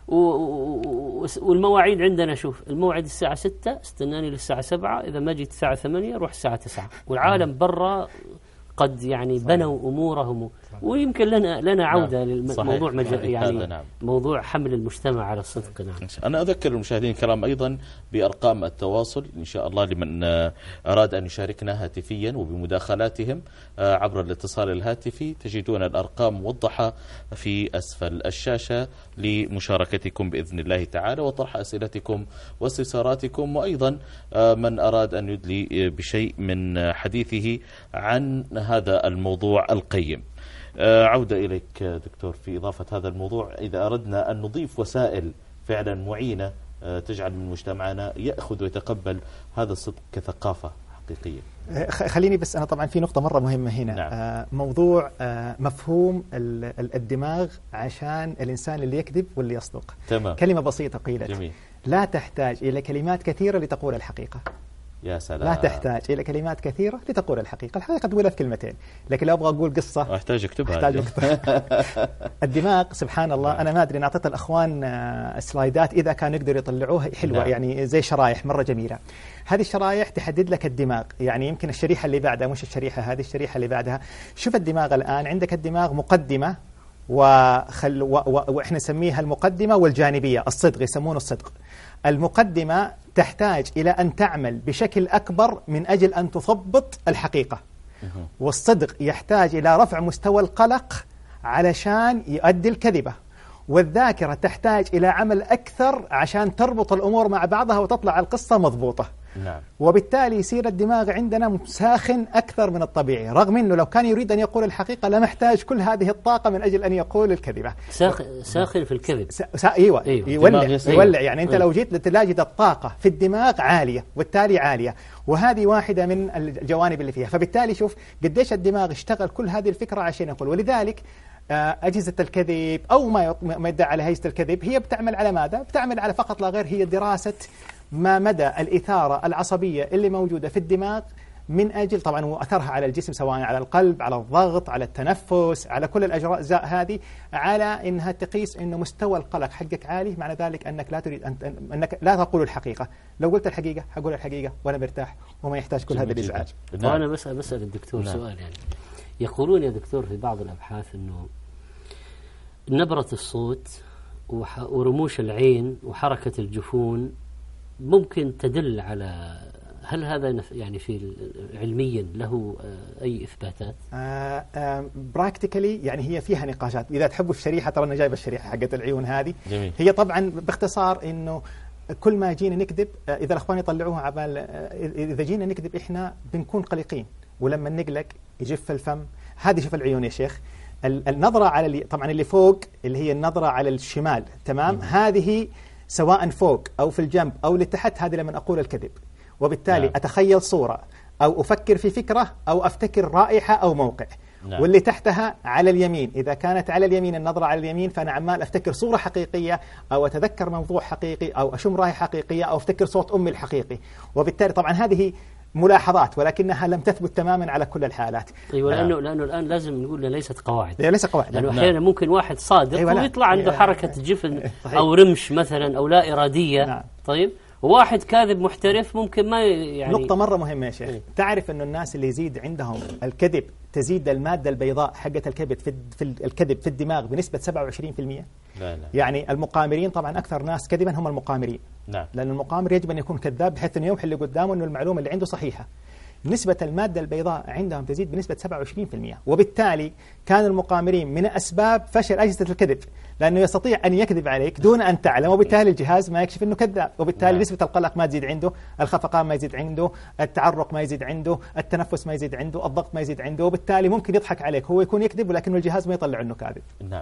والمواعيد عندنا، شوف الموعد الساعة 6 استناني للساعة 7، إذا ما جيت الساعة 8 روح الساعة 9. والعالم برا قد يعني بنوا أمورهم، ويمكن لنا عودة للموضوع يعني موضوع حمل المجتمع على الصدق. أنا أذكر المشاهدين الكرام أيضا بأرقام التواصل إن شاء الله لمن أراد أن يشاركنا هاتفيا وبمداخلاتهم عبر الاتصال الهاتفي. تجدون الأرقام موضحة في أسفل الشاشة لمشاركتكم بإذن الله تعالى وطرح أسئلتكم واستفساراتكم، وأيضا من أراد أن يدلي بشيء من حديثه عن هذا الموضوع القيم. عودة إليك دكتور في إضافة هذا الموضوع، إذا أردنا أن نضيف وسائل فعلا معينة تجعل من مجتمعنا يأخذ ويتقبل هذا الصدق كثقافة حقيقية. خليني بس، أنا طبعا في نقطة مرة مهمة هنا. نعم. موضوع مفهوم الدماغ عشان الإنسان اللي يكذب واللي يصدق. تمام. كلمة بسيطة قيلت. جميل. لا تحتاج إلى كلمات كثيرة لتقول الحقيقة. يا سلام. لا تحتاج إلى كلمات كثيرة لتقول الحقيقة. الحقيقة تقولها في كلمتين، لكن لو أبغى أقول قصة أحتاج أكتبها. الدماغ سبحان الله، أنا ما أدري، أعطيت الأخوان سلايدات إذا كانوا يقدروا يطلعوها حلوة. نعم. يعني زي شرايح مرة جميلة. هذه الشرايح تحدد لك الدماغ، يعني يمكن الشريحة اللي بعدها مش الشريحة هذه، الشريحة اللي بعدها. شوف الدماغ الآن، عندك الدماغ مقدمة وإحنا نسميها المقدمة والجانبية، الصدق يسمونه الصدق. المقدمة تحتاج إلى أن تعمل بشكل أكبر من أجل أن تضبط الحقيقة، والصدق يحتاج إلى رفع مستوى القلق علشان يؤدي الكذبة، والذاكرة تحتاج إلى عمل أكثر عشان تربط الأمور مع بعضها وتطلع القصة مضبوطة. نعم. وبالتالي يصير الدماغ عندنا ساخن أكثر من الطبيعي، رغم أنه لو كان يريد أن يقول الحقيقة لما يحتاج كل هذه الطاقة من أجل أن يقول الكذبة. ساخن في الكذب. أيوة. يولع يعني أنت لو جيت لتجد الطاقة في الدماغ عالية، والتالي عالية، وهذه واحدة من الجوانب اللي فيها. فبالتالي شوف قديش الدماغ اشتغل كل هذه الفكرة عشان يقول. ولذلك أجهزة الكذب أو ما يدعى على أجهزة الكذب هي بتعمل على ماذا؟ بتعمل على فقط لا غير هي دراسة ما مدى الإثارة العصبية اللي موجودة في الدماغ من أجل طبعا وأثرها على الجسم، سواء على القلب، على الضغط، على التنفس، على كل الأجزاء هذه، على أنها تقيس أنه مستوى القلق حقك عالي، معنى ذلك أنك لا تريد أنك لا تقول الحقيقة. لو قلت الحقيقة هقول الحقيقة وأنا مرتاح وما يحتاج كل هذا الإزعاج. وأنا بسأل الدكتور سؤال، يعني يقولون يا دكتور في بعض الأبحاث أنه نبرة الصوت ورموش العين وحركة الجفون ممكن تدل على، هل هذا يعني في علميا له أي إثباتات؟ براكتيكالي يعني هي فيها نقاشات. إذا تحبوا الشريحة، ترى أنا جايب الشريحة حقت العيون هذه. جميل. هي طبعا باختصار إنه كل ما جينا نكذب، إذا الأخوان يطلعوها عبال، إذا جينا نكذب إحنا بنكون قلقين، ولما نقلق يجف الفم. هذه شوف العيون يا شيخ، النظرة على طبعا اللي فوق اللي هي النظرة على الشمال، تمام؟ هذه سواء فوق أو في الجنب أو لتحت، هذه لما أقول الكذب. وبالتالي أتخيل صورة أو أفكر في فكرة أو أفتكر رائحة أو موقع. واللي تحتها على اليمين، إذا كانت على اليمين النظرة على اليمين، فأنا عمال أفتكر صورة حقيقية أو أتذكر موضوع حقيقي أو أشم رائحة حقيقية أو أفتكر صوت أمي الحقيقي. وبالتالي طبعا هذه ملاحظات ولكنها لم تثبت تماما على كل الحالات. أيوة. لأنه الآن لازم نقول ليست قواعد. ليست قواعد، لأنه أحيانا ممكن واحد صادق أيوة ويطلع عنده حركة جفن أو رمش مثلا أو لا إرادية. طيب، وواحد كاذب محترف ممكن ما يعني. نقطة مرة مهمة يا شيخ. تعرف أنه الناس اللي يزيد عندهم الكذب تزيد المادة البيضاء حقة الكذب في الكذب في الدماغ بنسبة 27%. لا. يعني المقامرين طبعا أكثر ناس كذبا هم المقامرين. نعم. لأن المقامر يجب أن يكون كذاب بحيث أنه يوحي اللي قدامه أنه المعلومة اللي عنده صحيحة. نسبة المادة البيضاء عندهم تزيد بنسبة 27%. وبالتالي كان المقامرين من أسباب فشل أجهزة الكذب، لأنه يستطيع أن يكذب عليك دون أن تعلم، وبالتالي الجهاز ما يكشف أنه كذاب، وبالتالي نسبة القلق ما تزيد عنده، الخفقان ما يزيد عنده، التعرق ما يزيد عنده، التنفس ما يزيد عنده، الضغط ما يزيد عنده، وبالتالي ممكن يضحك عليك، هو يكون يكذب ولكنه الجهاز ما يطلع أنه كاذب. نعم.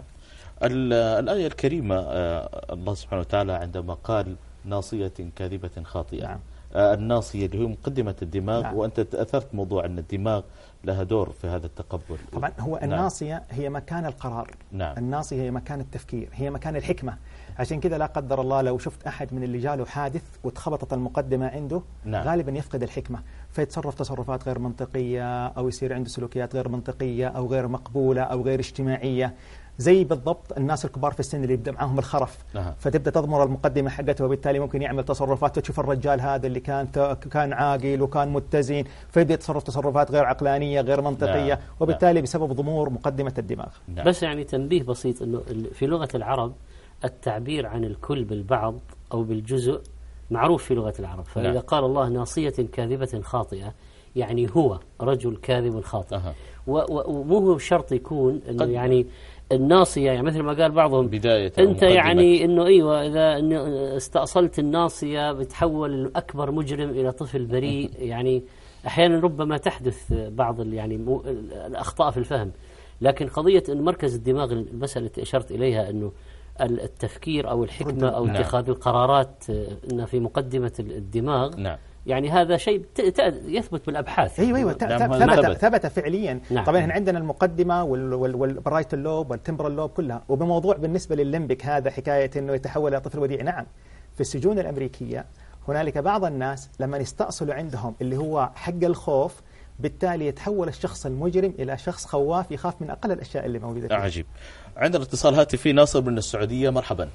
الآية الكريمة الله سبحانه وتعالى عندما قال ناصية كاذبة خاطئة. نعم. الناصية اللي هي مقدمة الدماغ. نعم. وأنت أثرت موضوع أن الدماغ لها دور في هذا التقبل. طبعا هو الناصية هي مكان القرار. نعم. الناصية هي مكان التفكير، هي مكان الحكمة. عشان كذا لا قدر الله لو شفت أحد من اللي جاله حادث واتخبطت المقدمة عنده، نعم. غالبا يفقد الحكمة، فيتصرف تصرفات غير منطقية أو يصير عنده سلوكيات غير منطقية أو غير مقبولة أو غير اجتماعية. زي بالضبط الناس الكبار في السن اللي يبدأ معهم الخرف. فتبدأ تضمر المقدمة حقته، وبالتالي ممكن يعمل تصرفات، وتشوف الرجال هذا اللي كان عاقل وكان متزن، فيبدأ يتصرف تصرفات غير عقلانية غير منطقية. وبالتالي بسبب ضمور مقدمة الدماغ. بس يعني تنبيه بسيط أنه في لغة العرب التعبير عن الكل بالبعض أو بالجزء معروف في لغة العرب. فإذا قال الله ناصية كاذبة خاطئة يعني هو رجل كاذب خاطئ. ومو هو شرط يكون أنه يعني الناصية، يعني مثل ما قال بعضهم بداية أنت يعني أنه أيوة إذا استأصلت الناصية بتحول أكبر مجرم إلى طفل بريء. يعني أحيانا ربما تحدث بعض يعني الأخطاء في الفهم، لكن قضية أن مركز الدماغ المسألة التي أشرت إليها أنه التفكير أو الحكمة أو اتخاذ القرارات إنها في مقدمة الدماغ. نعم. يعني هذا شيء يثبت بالأبحاث. أيوة ثبت فعليا. نعم. طبعا احنا عندنا المقدمة والبرايت اللوب والتمبرال اللوب كلها. وبموضوع بالنسبة للليمبك هذا حكاية إنه يتحول إلى طفل وديع، نعم في السجون الأمريكية هنالك بعض الناس لما يستأصلوا عندهم اللي هو حق الخوف، بالتالي يتحول الشخص المجرم إلى شخص خواف يخاف من أقل الأشياء اللي موجودة فيه. عجيب. عندنا اتصال هاتفي، ناصر من السعودية، مرحبا.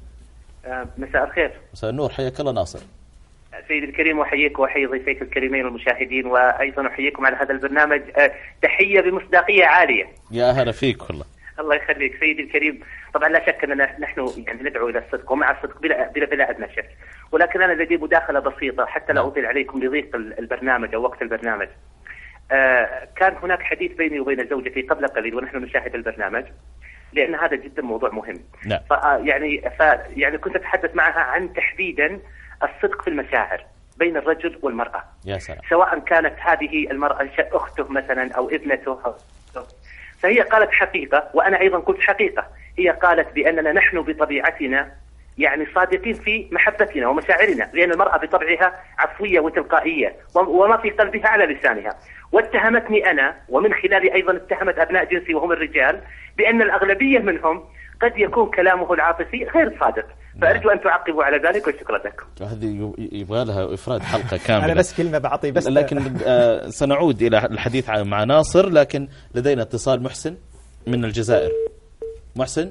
مساء الخير. مساء النور، حياك الله ناصر. سيدي الكريم، وحييك وحيي ضيفيك الكريمين والمشاهدين، وأيضا أحييكم على هذا البرنامج تحية بمصداقية عالية. يا أهلا فيك والله. الله يخليك سيدي الكريم. طبعا لا شك أننا نحن يعني ندعو إلى الصدق، ومع الصدق بلا أدنى شك، ولكن أنا لدي مداخلة بسيطة حتى لا أطيل عليكم لضيق البرنامج أو وقت البرنامج. كان هناك حديث بيني وبين زوجتي قبل قليل ونحن نشاهد البرنامج، لأن هذا جدا موضوع مهم. نعم. يعني كنت أتحدث معها عن تحديدا الصدق في المشاعر بين الرجل والمرأة. يا سلام. سواء كانت هذه المرأة أخته مثلا أو ابنته فهي قالت حقيقة، وأنا أيضا قلت حقيقة. هي قالت بأننا نحن بطبيعتنا يعني صادقين في محبتنا ومشاعرنا، لأن المرأة بطبعها عفوية وتلقائية وما في قلبها على لسانها. واتهمتني أنا، ومن خلالي أيضا اتهمت أبناء جنسي وهم الرجال، بأن الأغلبية منهم قد يكون كلامه العاطفي غير صادق. فأرجو أن تعقبوا على ذلك، وشكرا لكم. هذه يبغى لها إفراد حلقة كاملة. أنا بس كلمة بعطي بس، لكن سنعود إلى الحديث مع ناصر، لكن لدينا اتصال. محسن من الجزائر. محسن.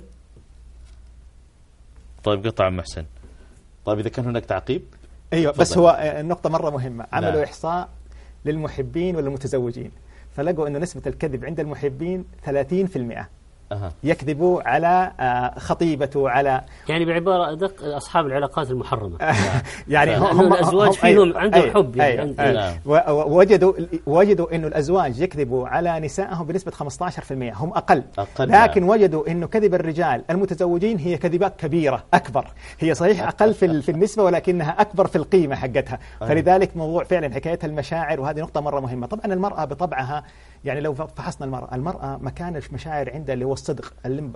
طيب قطع محسن. طيب إذا كان هناك تعقيب. أيوة بس هو النقطة مرة مهمة. عملوا إحصاء للمحبين والمتزوجين، فلقوا أنه نسبة الكذب عند المحبين 30%. يكذبوا على خطيبته، على يعني بعبارة أدق أصحاب العلاقات المحرمة. يعني هم الأزواج فيهم عندهم حب يعني. وجدوا إنه الأزواج يكذبوا على نسائهم بنسبة 15%، هم أقل. لكن وجدوا إنه كذب الرجال المتزوجين هي كذبات كبيرة أكبر. هي صحيح أقل في النسبة، ولكنها أكبر في القيمة حقتها. فلذلك موضوع فعلا حكاية المشاعر، وهذه نقطة مرة مهمة. طبعا المرأة بطبعها يعني لو فحصنا المرأة مكان المشاعر عندها اللي هو الصدق،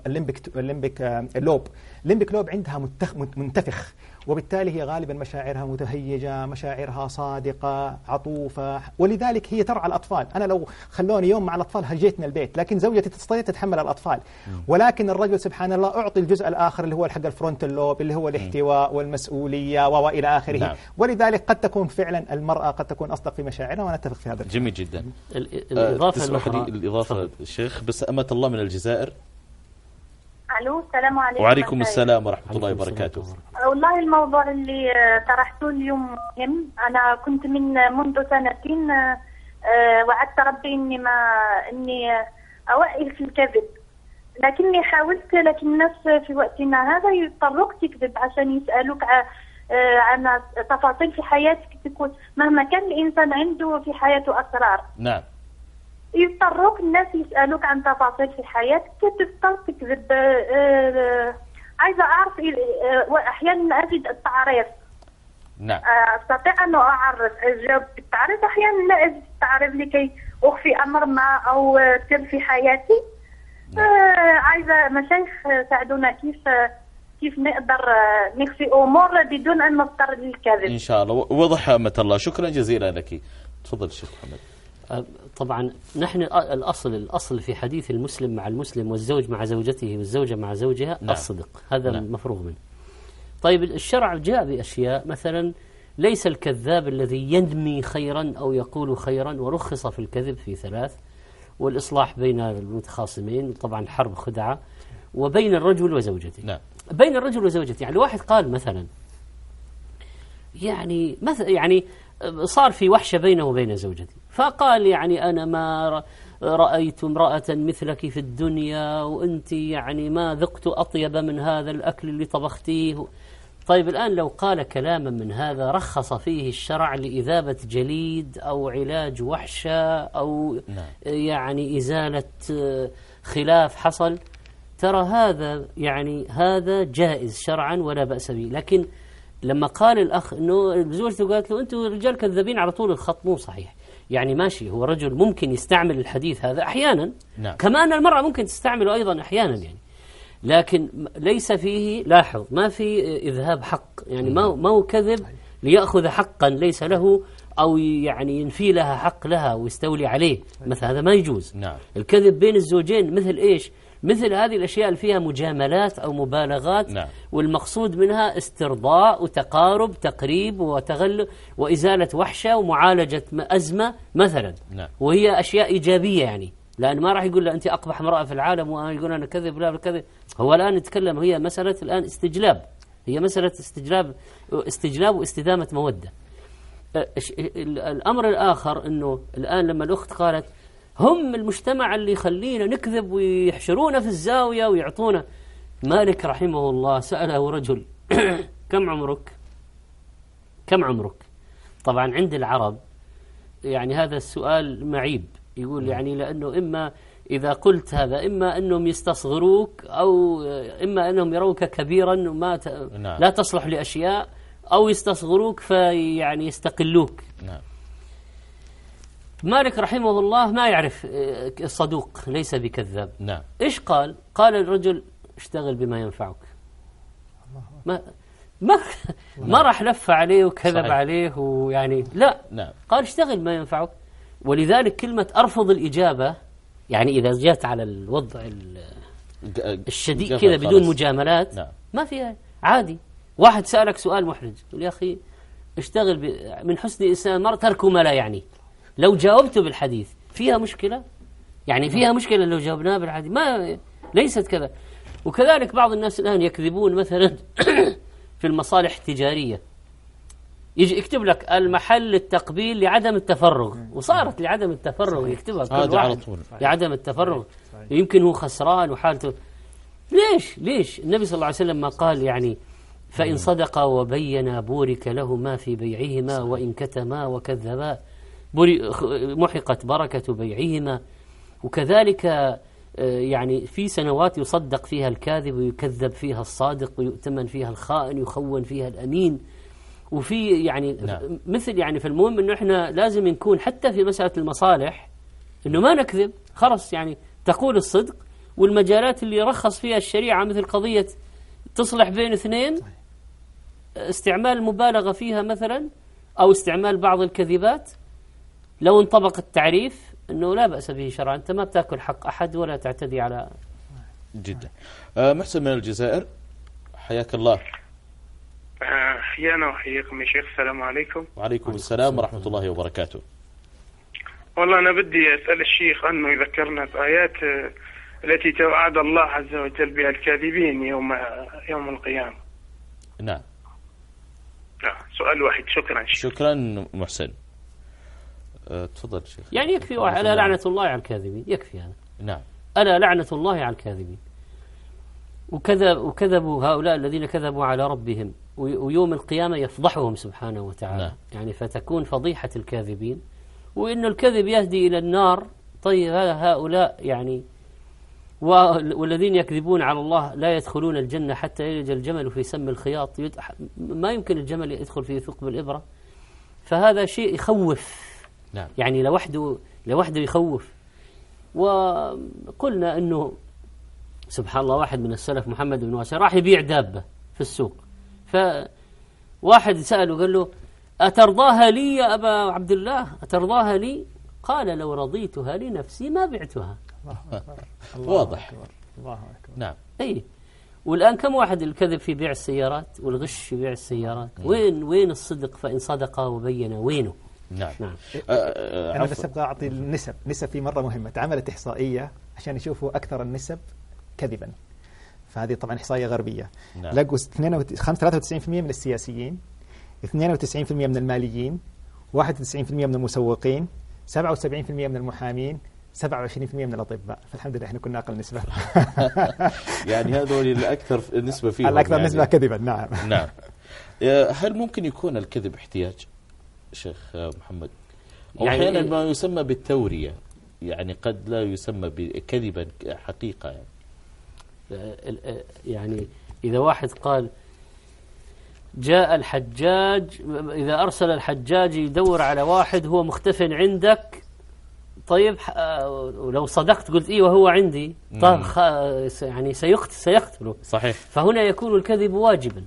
الليمبك لوب عندها منتفخ، وبالتالي هي غالبا مشاعرها متهيجة، مشاعرها صادقة، عطوفة، ولذلك هي ترعى الأطفال. أنا لو خلوني يوم مع الأطفال هجيتنا البيت، لكن زوجتي تستطيع تتحمل الأطفال. ولكن الرجل سبحان الله أعطي الجزء الآخر اللي هو حق الفرونتال لوب، اللي هو الاحتواء والمسؤولية وإلى آخره. نعم. ولذلك قد تكون فعلا المرأة قد تكون أصدق في مشاعرها، وأنا أتفق في هذا. جميل جدا. الإضافة الشيخ بس أمة الله من الجزائر. الو السلام عليكم. وعليكم السلام ورحمة الله وبركاته. والله الموضوع اللي طرحته اليوم مهم. أنا كنت منذ سنتين وعدت ربي إني أوقف الكذب، لكني حاولت، لكن الناس في وقتنا هذا يضطروك تكذب عشان يسألوك عن تفاصيل في حياتك، تكون مهما كان الإنسان عنده في حياته أسرار. نعم. يضطروك الناس يسألوك عن تفاصيل في حياتك تضطر تكذب. عايزة أعرف وأحيانا أجد التعريف. نعم. أستطيع أن أعرف أجاوب بالتعريف، أحيانا لا أجد التعريف لكي أخفي أمر ما أو سر في حياتي. عايزة مشايخ ساعدونا كيف نقدر نخفي أمور بدون أن نضطر للكذب. إن شاء الله. وضح أمة الله. شكرا جزيلا لك. تفضل الشيخ محمد. طبعا نحن الأصل في حديث المسلم مع المسلم والزوج مع زوجته والزوجة مع زوجها. نعم. الصدق هذا نعم. مفروغ منه. طيب الشرع جاء بأشياء، مثلا ليس الكذاب الذي ينمي خيرا أو يقول خيرا، ورخص في الكذب في 3، والإصلاح بين المتخاصمين، طبعا الحرب خدعة، وبين الرجل وزوجته. نعم. بين الرجل وزوجته يعني الواحد قال مثلا يعني صار في وحشة بينه وبين زوجتي، فقال يعني أنا ما رأيت امرأة مثلك في الدنيا، وأنت يعني ما ذقت أطيب من هذا الأكل اللي طبختيه. طيب الآن لو قال كلاما من هذا رخص فيه الشرع لإذابة جليد أو علاج وحشة أو يعني إزالة خلاف حصل، ترى هذا جائز شرعا ولا بأس به. لكن لما قال الأخ إنه زوجته قالت له أنتوا رجال كذابين على طول الخط، مو صحيح. يعني ماشي، هو رجل ممكن يستعمل الحديث هذا أحيانا. نعم. كما أن المرأة ممكن تستعمله أيضا أحيانا يعني. لكن ليس فيه، لاحظ، ما في إذهاب حق، يعني ما هو كذب ليأخذ حقا ليس له، أو يعني ينفي لها حق لها ويستولي عليه، مثل هذا ما يجوز. نعم. الكذب بين الزوجين مثل إيش؟ مثل هذه الأشياء اللي فيها مجاملات أو مبالغات. نعم. والمقصود منها استرضاء وتقارب، تقريب وتغلب وإزالة وحشة ومعالجة أزمة مثلا. نعم. وهي أشياء إيجابية يعني، لأن ما راح يقول له أنت أقبح امرأة في العالم ويقول أنا كذب لا كذب. هو الآن نتكلم، هي مسألة الآن استجلاب، هي مسألة استجلاب واستدامة مودة. الأمر الآخر أنه الآن لما الأخت قالت هم المجتمع اللي يخلينا نكذب ويحشرونا في الزاوية ويعطونا. مالك رحمه الله سأله رجل كم عمرك؟ كم عمرك؟ طبعا عند العرب يعني هذا السؤال معيب، يقول يعني لأنه إما إذا قلت هذا إما أنهم يستصغروك أو إما أنهم يروك كبيرا وما لا تصلح لأشياء، أو يستصغروك فيعني يستقلوك. نعم. مالك رحمه الله ما يعرف الصدوق ليس بكذاب. نعم. إيش قال؟ قال الرجل اشتغل بما ينفعك. ما راح لف عليه وكذب صحيح. عليه ويعني لا. نعم. قال اشتغل ما ينفعك. ولذلك كلمة أرفض الإجابة يعني إذا جاءت على الوضع الشديد كذا بدون مجاملات نعم. ما فيها عادي. واحد سألك سؤال محرج يقول يا أخي اشتغل من حسن إنسان مر تركه ما لا يعني. لو جاوبته بالحديث فيها مشكلة؟ يعني فيها مشكلة لو جاوبناه بالحديث؟ ما ليست كذا. وكذلك بعض الناس الآن يكذبون مثلا في المصالح التجارية، يجي يكتب لك المحل التقبيل لعدم التفرغ، وصارت لعدم التفرغ يكتبها كل واحد لعدم التفرغ. يمكن هو خسران وحالته. ليش النبي صلى الله عليه وسلم ما قال يعني فإن صدقا وبينا بورك له ما في بيعهما وإن كتما وكذبا محقت بركة بيعهما. وكذلك يعني في سنوات يصدق فيها الكاذب ويكذب فيها الصادق ويؤتمن فيها الخائن يخون فيها الأمين. وفي يعني نعم. مثل يعني في المهم إنه إحنا لازم نكون حتى في مسألة المصالح إنه ما نكذب خلص، يعني تقول الصدق. والمجالات اللي رخص فيها الشريعة مثل قضية تصلح بين اثنين، استعمال المبالغة فيها مثلا أو استعمال بعض الكذبات، لو انطبق التعريف أنه لا بأس به شرعا. أنت ما بتأكل حق أحد ولا تعتدي على جدا. محسن من الجزائر، حياك الله. أحيانا وحياكم يا شيخ. السلام عليكم. وعليكم السلام ورحمة الله وبركاته. والله أنا بدي أسأل الشيخ أنه يذكرنا بآيات التي توعد الله عز وجل بها الكاذبين يوم القيامة. نعم. سؤال واحد. شكرا شيخ. شكرا محسن. تفضل شيخ. يعني يكفي ألا لعنة الله على الكاذبين، يكفي هذا. نعم. ألا لعنة الله على الكاذبين. وكذبوا هؤلاء الذين كذبوا على ربهم، ويوم القيامة يفضحهم سبحانه وتعالى. نعم. يعني فتكون فضيحة الكاذبين، وإن الكذب يهدي إلى النار. طيب هؤلاء يعني والذين يكذبون على الله لا يدخلون الجنة حتى يلج الجمل في سم الخياط. ما يمكن الجمل يدخل في ثقب الإبرة. فهذا شيء يخوف. نعم. يعني لوحده يخوف. وقلنا أنه سبحان الله واحد من السلف محمد بن واسع راح يبيع دابة في السوق، فواحد سأله قال له أترضاها لي يا أبا عبد الله؟ أترضاها لي؟ قال لو رضيتها لنفسي ما بعتها. واضح. الله أكبر. نعم. أي. والآن كم واحد الكذب في بيع السيارات والغش في بيع السيارات؟ وين الصدق فإن صدقا وبينا؟ وينه؟ نعم. أنا بس أبغى أعطي النسب في مرة مهمة. تعملت إحصائية عشان يشوفوا أكثر النسب كذبا، فهذه طبعا إحصائية غربية. نعم. لقوا 93% من السياسيين، 92% من الماليين، 91% من المسوقين، 77% من المحامين، 27% من الأطباء. فالحمد لله احنا كنا أقل نسبة. يعني هذول الأكثر نسبة فيهم. الأكثر يعني نسبة كذبا. نعم. نعم. هل ممكن يكون الكذب احتياج شيخ محمد؟ يعني أحيانا ما يسمى بالتورية، يعني قد لا يسمى كذبا حقيقة. يعني إذا واحد قال جاء الحجاج، إذا أرسل الحجاج يدور على واحد هو مختفٍ عندك، طيب ولو صدقت قلت إيه وهو عندي، طيب يعني سيقتله. صحيح. فهنا يكون الكذب واجبا.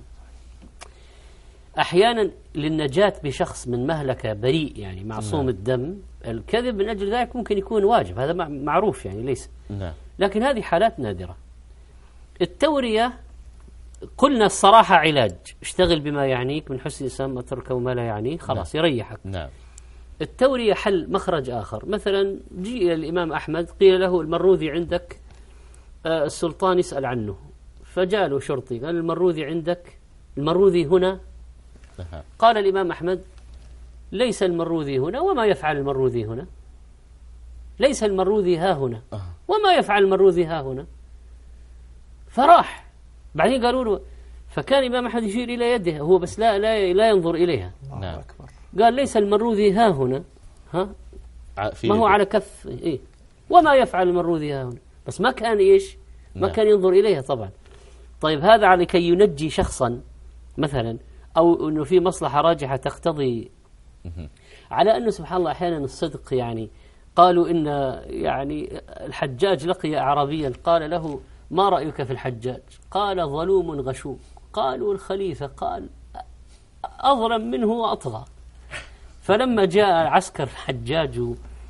أحيانا للنجاة بشخص من مهلكة بريء يعني معصوم الدم، الكذب من أجل ذلك ممكن يكون واجب، هذا معروف يعني ليس. لكن هذه حالات نادرة. التورية قلنا الصراحة علاج، اشتغل بما يعنيك من حسن الإسلام اتركه ما لا يعنيك، خلاص يريحك. نعم. التورية حل مخرج آخر. مثلا جاء إلى الإمام أحمد قيل له المروذي عندك، السلطان يسأل عنه، فجاء له شرطي قال المروذي عندك، المروذي هنا. قال الإمام أحمد ليس المروذي هنا، وما يفعل المروذي هنا؟ ليس المروذي ها هنا. وما يفعل المروذي ها هنا؟ فراح. بعدين قالوا له، فكان الإمام أحمد يشير إلى يده هو بس لا ينظر إليها. نعم. قال ليس المروذي ها هنا، ها ما هو على كف إيه، وما يفعل المروذي ها هنا، بس ما كان إيش، ما كان ينظر إليها طبعا. طيب هذا على كي ينجي شخصا مثلا، أو أنه في مصلحة راجحة تقتضي، على أنه سبحان الله أحيانا الصدق يعني. قالوا إن يعني الحجاج لقي أعرابيا قال له ما رأيك في الحجاج؟ قال ظلوم غشوم. قالوا الخليفة قال أظلم منه وأطغى. فلما جاء عسكر الحجاج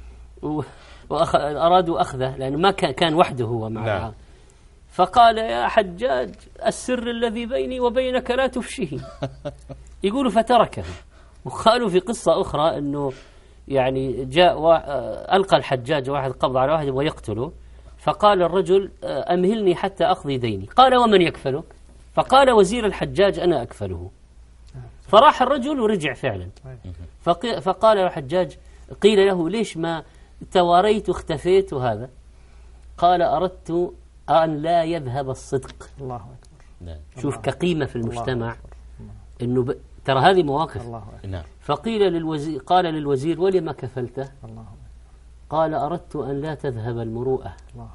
وأرادوا أخذه، لأنه ما كان وحده هو معه، فقال يا حجاج السر الذي بيني وبينك لا تفشيه. يقولوا فتركه. وقالوا في قصة أخرى أنه يعني جاء ألقى الحجاج واحد قبض على واحد ويقتله، فقال الرجل أمهلني حتى أقضي ديني. قال ومن يكفلك؟ فقال وزير الحجاج أنا أكفله. فراح الرجل ورجع فعلا. فقال الحجاج، قيل له ليش ما تواريت واختفيت هذا؟ قال أردت أن لا يذهب الصدق. الله أكبر. شوف كقيمة في المجتمع إنه ترى هذه مواقف. فقيل للوزير، قال للوزير ولما كفلته؟ قال أردت أن لا تذهب المروءة.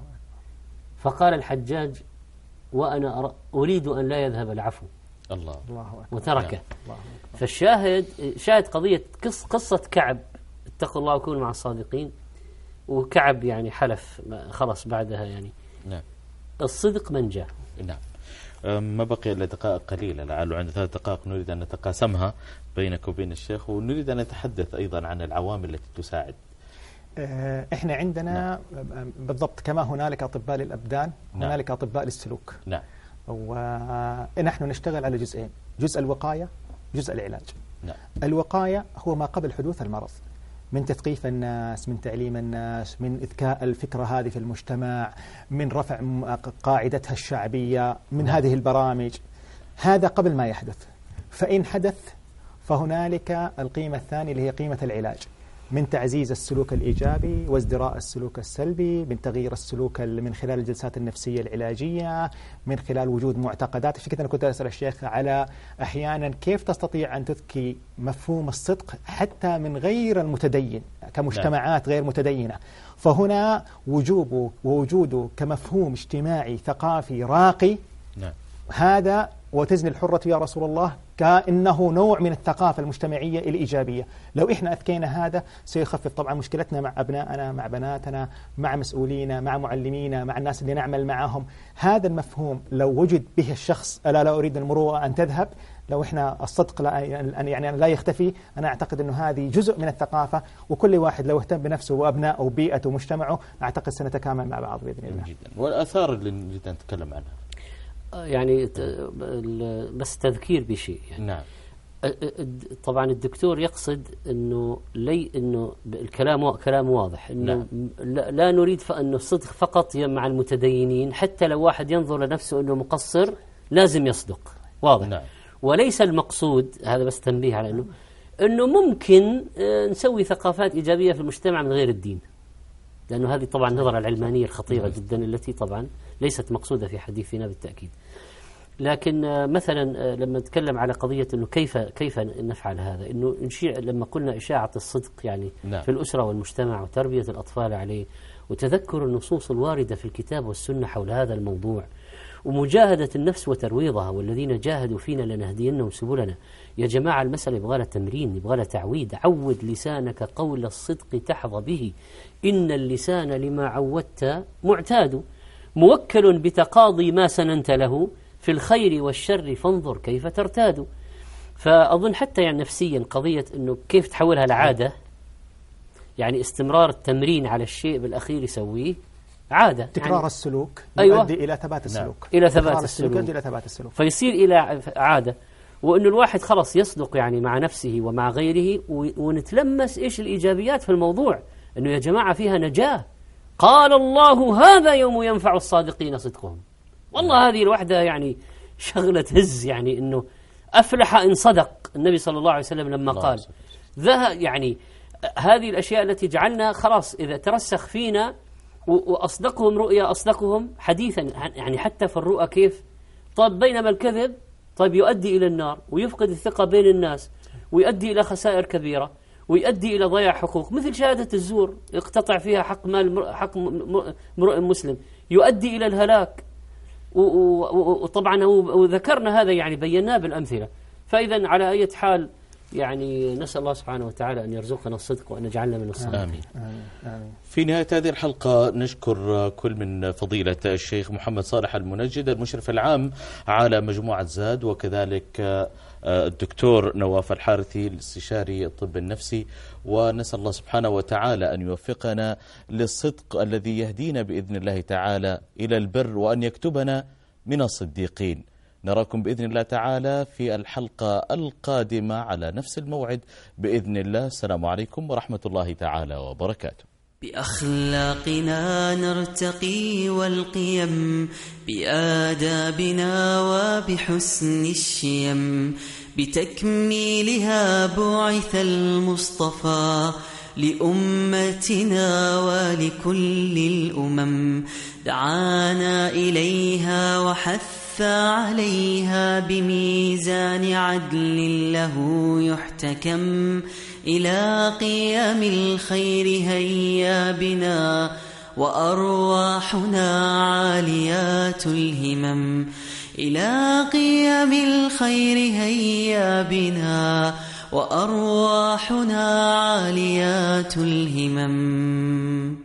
فقال الحجاج وأنا أريد أن لا يذهب العفو. الله. وتركه. فالشاهد شاهد قضية قصة كعب، اتقوا الله وكونوا مع الصادقين. وكعب يعني حلف خلص بعدها يعني. نعم. الصدق منجاه. نعم. ما بقي إلا دقائق قليلة، لعله عند 3 دقائق نريد أن نتقاسمها بينك وبين الشيخ، ونريد أن نتحدث أيضا عن العوامل التي تساعد. إحنا عندنا بالضبط كما هنالك أطباء للأبدان هنالك أطباء للسلوك. نعم. ونحن نشتغل على جزئين، جزء الوقاية، جزء العلاج. نعم. الوقاية هو ما قبل حدوث المرض، من تثقيف الناس، من تعليم الناس، من إذكاء الفكرة هذه في المجتمع، من رفع قاعدتها الشعبية، من هذه البرامج. هذا قبل ما يحدث. فإن حدث فهنالك القيمة الثانية اللي هي قيمة العلاج، من تعزيز السلوك الإيجابي وازدراء السلوك السلبي، من تغيير السلوك من خلال الجلسات النفسية العلاجية، من خلال وجود معتقدات. في كده أنا كنت أسأل الشيخ على أحيانا كيف تستطيع أن تذكي مفهوم الصدق حتى من غير المتدين كمجتمعات غير متدينة. فهنا وجوده كمفهوم اجتماعي ثقافي راقي. هذا وتزني الحرة يا رسول الله كأنه نوع من الثقافة المجتمعية الإيجابية. لو إحنا أذكينا هذا سيخفف طبعا مشكلتنا مع أبنائنا، مع بناتنا، مع مسؤولينا، مع معلمينا، مع الناس اللي نعمل معهم. هذا المفهوم لو وجد به الشخص ألا لا أريد المروءة أن تذهب، لو إحنا الصدق لا يختفي، أنا أعتقد أنه هذه جزء من الثقافة، وكل واحد لو اهتم بنفسه وأبنائه وبيئته ومجتمعه أعتقد سنتكامل مع بعض بإذن الله. جدا. والآثار اللي نريد أن نتكلم عنها يعني بس تذكير بشيء يعني. نعم. طبعا الدكتور يقصد انه الكلام كلام واضح انه لا نريد انه الصدق فقط مع المتدينين، حتى لو واحد ينظر لنفسه انه مقصر لازم يصدق، واضح. نعم. وليس المقصود، هذا بس تنبيه على انه ممكن نسوي ثقافات ايجابيه في المجتمع من غير الدين، لانه هذه طبعا النظرة العلمانية الخطيرة جدا التي طبعا ليست مقصودة في حديثنا بالتأكيد. لكن مثلا لما نتكلم على قضية انه كيف نفعل هذا، انه نشيع لما قلنا اشاعة الصدق يعني في الأسرة والمجتمع وتربية الأطفال عليه، وتذكر النصوص الواردة في الكتاب والسنة حول هذا الموضوع، ومجاهدة النفس وترويضها، والذين جاهدوا فينا لنهدينهم سبلنا. يا جماعة المسألة يبغى لها تمرين، يبغى لها تعويد. عود لسانك قول الصدق تحظى به، إن اللسان لما عودت معتاد، موكل بتقاضي ما سننت له، في الخير والشر فانظر كيف ترتاد. فأظن حتى يعني نفسيا قضية أنه كيف تحولها لعادة، يعني استمرار التمرين على الشيء بالأخير يسويه عادة، تكرار يعني السلوك يؤدي إلى ثبات السلوك. إلى ثبات السلوك فيصير إلى عادة، وأنه الواحد خلص يصدق يعني مع نفسه ومع غيره، ونتلمس إيش الإيجابيات في الموضوع، أنه يا جماعة فيها نجاة. قال الله هذا يوم ينفع الصادقين صدقهم. والله هذه الوحدة يعني شغلة هز، يعني أنه أفلح إن صدق. النبي صلى الله عليه وسلم لما قال يعني هذه الأشياء التي جعلنا خلاص إذا ترسخ فينا، وأصدقهم رؤيا أصدقهم حديثا، يعني حتى في الرؤى كيف. طيب بينما الكذب طيب يؤدي إلى النار ويفقد الثقة بين الناس ويؤدي إلى خسائر كبيرة ويؤدي إلى ضياع حقوق، مثل شهادة الزور يقتطع فيها حق امرئ مسلم، يؤدي إلى الهلاك. وطبعا وذكرنا هذا يعني بيناه بالأمثلة. فإذا على أي حال يعني نسأل الله سبحانه وتعالى أن يرزقنا الصدق وأن يجعلنا من الصادقين. في نهاية هذه الحلقة نشكر كل من فضيلة الشيخ محمد صالح المنجد المشرف العام على مجموعة زاد، وكذلك الدكتور نواف الحارثي الاستشاري الطب النفسي، ونسأل الله سبحانه وتعالى أن يوفقنا للصدق الذي يهدينا بإذن الله تعالى إلى البر، وأن يكتبنا من الصديقين. نراكم بإذن الله تعالى في الحلقة القادمة على نفس الموعد بإذن الله. السلام عليكم ورحمة الله تعالى وبركاته. بأخلاقنا نرتقي والقيم، بآدابنا وبحسن الشيم، بتكميلها بعث المصطفى لأمتنا ولكل الأمم. دعانا إليها وحث عليها بميزان عدل له يحتكم. إلى قيام الخير هيا بنا وأرواحنا عاليات الهمم. إلى قيام الخير هيا بنا وأرواحنا عاليات الهمم.